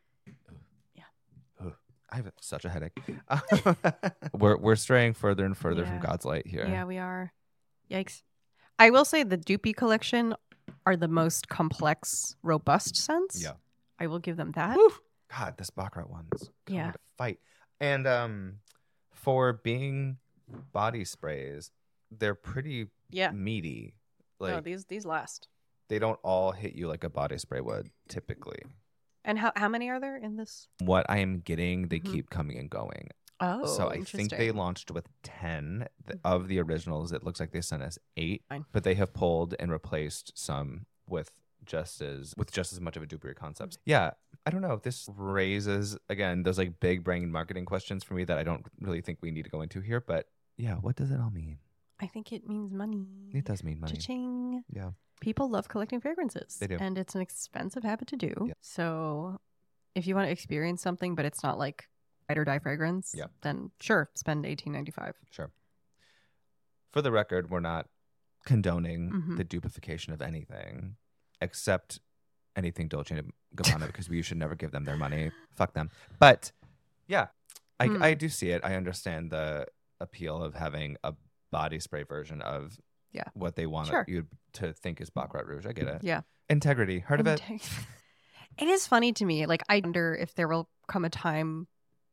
I have such a headache. we're we're straying further and further Yeah. from God's light here. Yeah, we are. Yikes. I will say the Doopy collection are the most complex, robust scents. Yeah. I will give them that. Woo. God, this Baccarat one's coming Yeah. to fight. And um, for being body sprays, they're pretty Yeah. meaty. Like no, these these last. they don't all hit you like a body spray would typically. And how how many are there in this? What I am getting, they Mhm. keep coming and going. Oh, so I think they launched with ten th- of the originals. It looks like they sent us eight, Fine. but they have pulled and replaced some with just as with just as much of a dupery concept. Yeah, I don't know. This raises again those like big brain marketing questions for me that I don't really think we need to go into here. But yeah, what does it all mean? I think it means money. It does mean money. Cha-ching. Yeah. People love collecting fragrances. They do. And it's an expensive habit to do. Yeah. So if you want to experience something, but it's not like ride or die fragrance, Yeah. then sure, spend eighteen ninety-five. Sure. For the record, we're not condoning Mhm. the dupification of anything except anything Dolce and Gabbana because we should never give them their money. Fuck them. But yeah, I, Hmm. I do see it. I understand the appeal of having a body spray version of Yeah. what they want Sure. you to think is Baccarat Rouge. I get it. Yeah. Integrity. Heard of it? And it is funny to me. Like, I wonder if there will come a time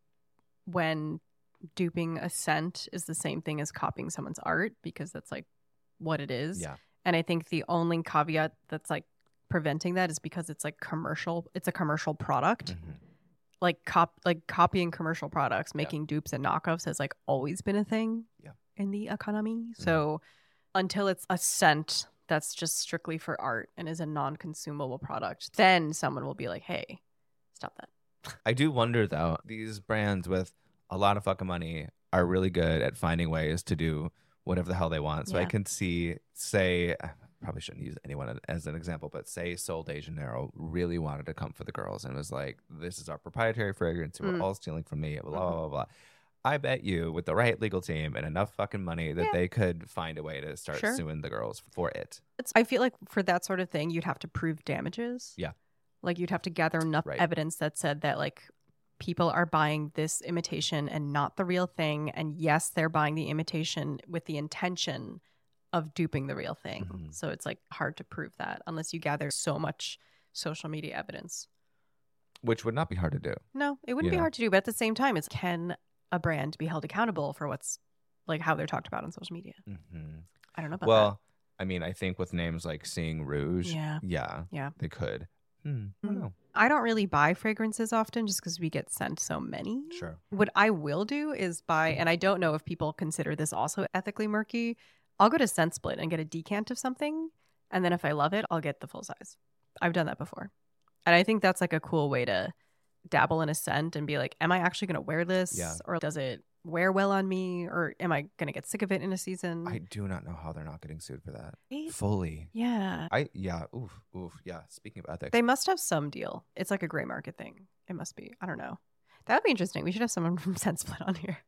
when duping a scent is the same thing as copying someone's art, because that's like what it is. Yeah. And I think the only caveat that's like preventing that is because it's like commercial. It's a commercial product. Mhm. Like cop, like copying commercial products, making dupes and knockoffs has like always been a thing. Yeah. In the economy. So until it's a scent that's just strictly for art and is a non-consumable product, then someone will be like, "Hey, stop that." I do wonder though, these brands with a lot of fucking money are really good at finding ways to do whatever the hell they want. So I Yeah. can see, say, I probably shouldn't use anyone as an example, but say Sol de Janeiro really wanted to come for the girls and was like, this is our proprietary fragrance. We're Mm. all stealing from me, blah, blah, Mhm. blah, blah. I bet you with the right legal team and enough fucking money that Yeah. they could find a way to start Sure. suing the girls for it. It's, I feel like for that sort of thing, you'd have to prove damages. Yeah. Like you'd have to gather enough Right. evidence that said that like people are buying this imitation and not the real thing. And yes, they're buying the imitation with the intention of duping the real thing. Mhm. So it's like hard to prove that unless you gather so much social media evidence. Which would not be hard to do. No, it wouldn't You be know. hard to do. But at the same time, it's can a brand be held accountable for what's like how they're talked about on social media? Mm-hmm. I don't know about Well, I mean, I think with names like Seeing Rouge, Yeah. yeah, Yeah. they could. Hmm, I don't Mm. know. that. I don't really buy fragrances often just because we get sent so many. Sure. What I will do is buy, and I don't know if people consider this also ethically murky, I'll go to Scent Split and get a decant of something. And then if I love it, I'll get the full size. I've done that before. And I think that's like a cool way to dabble in a scent and be like, am I actually going to wear this? Yeah. Or does it wear well on me? Or am I going to get sick of it in a season? I do not know how they're not getting sued for that. Right? Fully. Yeah. I yeah. Oof. Oof. Yeah. Speaking of ethics, They must have some deal. It's like a gray market thing. It must be. I don't know. That would be interesting. We should have someone from Scent Split on here.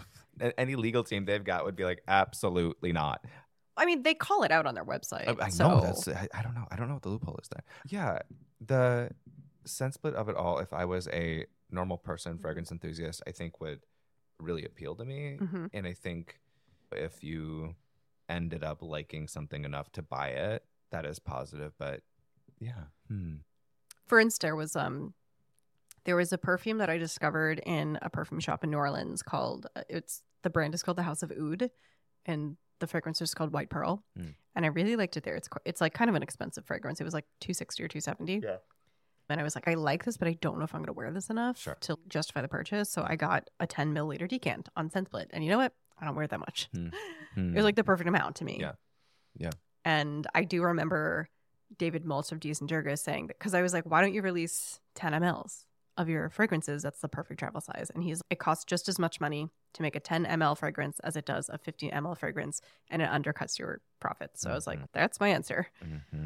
a- any legal team they've got would be like, absolutely not. I mean, they call it out on their website. I, I so. know that's. I, I don't know. I don't know what the loophole is there. Yeah. The Scent Split of it all, if I was a normal person, fragrance enthusiast, I think would really appeal to me. Mhm. And I think if you ended up liking something enough to buy it, that is positive. But yeah. Hmm. For instance, there was um, there was a perfume that I discovered in a perfume shop in New Orleans called uh, it's the brand is called the House of Oud, and the fragrance is called White Pearl, Mm. and I really liked it there. It's qu- it's like kind of an expensive fragrance. It was like two sixty or two seventy. Yeah. And I was like, I like this, but I don't know if I'm going to wear this enough Sure. to justify the purchase. So I got a ten milliliter decant on Scent Split, and you know what? I don't wear it that much. Hmm. It Hmm. was like the perfect amount to me. Yeah. Yeah. And I do remember David Mulch of Dias and Jurga saying that because I was like, why don't you release ten milliliters of your fragrances? That's the perfect travel size. And he's it costs just as much money to make a ten milliliter fragrance as it does a fifteen milliliter fragrance, and it undercuts your profits. So I was like, Mhm. that's my answer. Mm-hmm.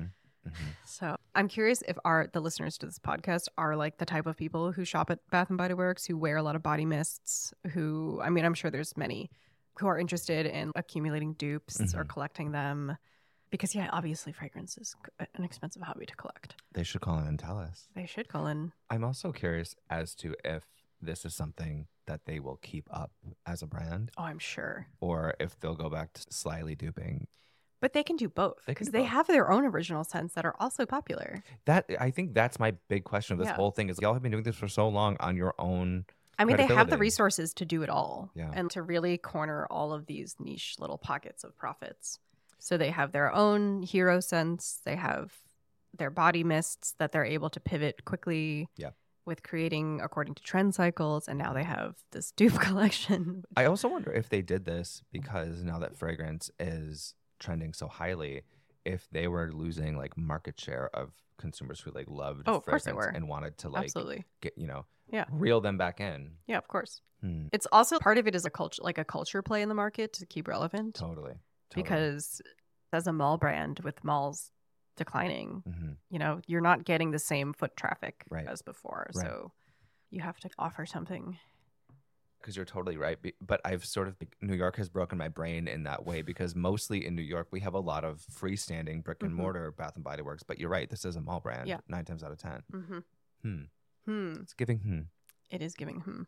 Mhm. So I'm curious if our the listeners to this podcast are like the type of people who shop at Bath and Body Works, who wear a lot of body mists, who, I mean, I'm sure there's many who are interested in accumulating dupes or Mhm. collecting them. Because, yeah, obviously fragrance is an expensive hobby to collect. They should call in and tell us. They should call in. I'm also curious as to if this is something that they will keep up as a brand Oh, I'm sure. or if they'll go back to slyly duping. But they can do both They can because do they both. have their own original scents that are also popular. That I think that's my big question of this Yeah. whole thing is y'all have been doing this for so long on your own. I mean, they have the Credibility. resources to do it all Yeah. and to really corner all of these niche little pockets of profits. So they have their own hero scents. They have their body mists that they're able to pivot quickly Yeah. with creating according to trend cycles. And now they have this dupe collection. I also wonder if they did this because now that fragrance is trending so highly, if they were losing like market share of consumers who like loved Oh, of course fragrance they were. and wanted to like Absolutely. get, you know, Yeah. reel them back in. Yeah, of course. Hmm. It's also part of it is a culture, like a culture play in the market to keep relevant. Totally. totally. Because as a mall brand with malls declining, hmm you know, you're not getting the same foot traffic Right. as before. Right. So you have to offer something. Because you're totally right. Be- But I've sort of, New York has broken my brain in that way because mostly in New York, we have a lot of freestanding brick and Mhm. mortar Bath and Body Works. But you're right. This is a mall brand Yeah. nine times out of ten. Mm-hmm. Hmm. Hmm. It's giving hmm. It is giving hmm.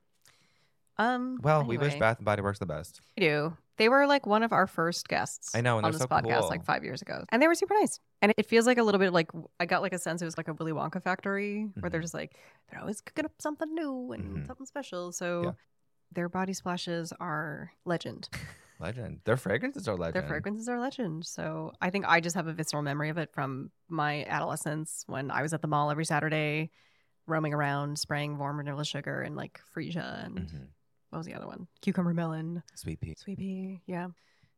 Um. Well, we wish anyway, Bath and Body Works the best. we do. They were like one of our first guests. I know, and on they're this so podcast cool. like five years ago, and they were super nice. And it feels like a little bit like I got like a sense it was like a Willy Wonka factory where they're Mhm. just like they're always cooking up something new and Mhm. something special. So Yeah. their body splashes are legend. Legend. Their fragrances are legend. Their fragrances are legend. So I think I just have a visceral memory of it from my adolescence when I was at the mall every Saturday, roaming around, spraying warm vanilla sugar and like freesia and Mhm. what was the other one? Cucumber melon, Sweet pea. sweet pea. Yeah.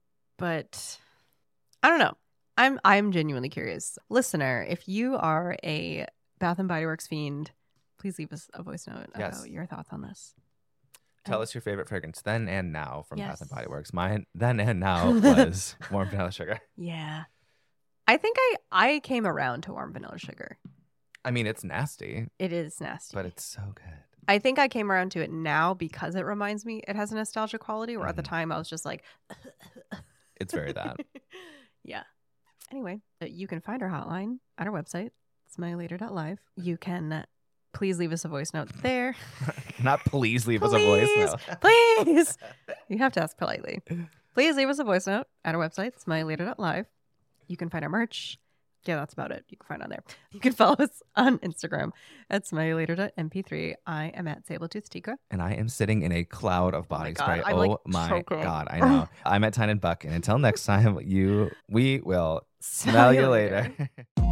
But I don't know. I'm I'm genuinely curious. Listener, if you are a Bath and Body Works fiend, please leave us a voice note Yes. about your thoughts on this. Tell Um, us your favorite fragrance then and now from Bath and Yes. Body Works. Mine then and now was warm vanilla sugar. Yeah. I think I I came around to warm vanilla sugar. I mean, it's nasty, It is nasty. but it's so good. I think I came around to it now because it reminds me it has a nostalgia quality where at the Mhm. time I was just like It's very that. Yeah. Anyway, uh, you can find our hotline at our website, smiley later dot live. You can uh, please leave us a voice note there. Not please leave us a voice Please. note. Please. You have to ask politely. Please leave us a voice note at our website, smiley later dot live. You can find our merch. Yeah, that's about it. You can find it on there. You can follow us on Instagram at smiley later dot m p three. I am at Sabletooth Tika. And I am sitting in a cloud of my body God, spray. I'm, oh like, my choking. God, I know. I'm at Tyne and Buck. And until next time, you we will smell you later.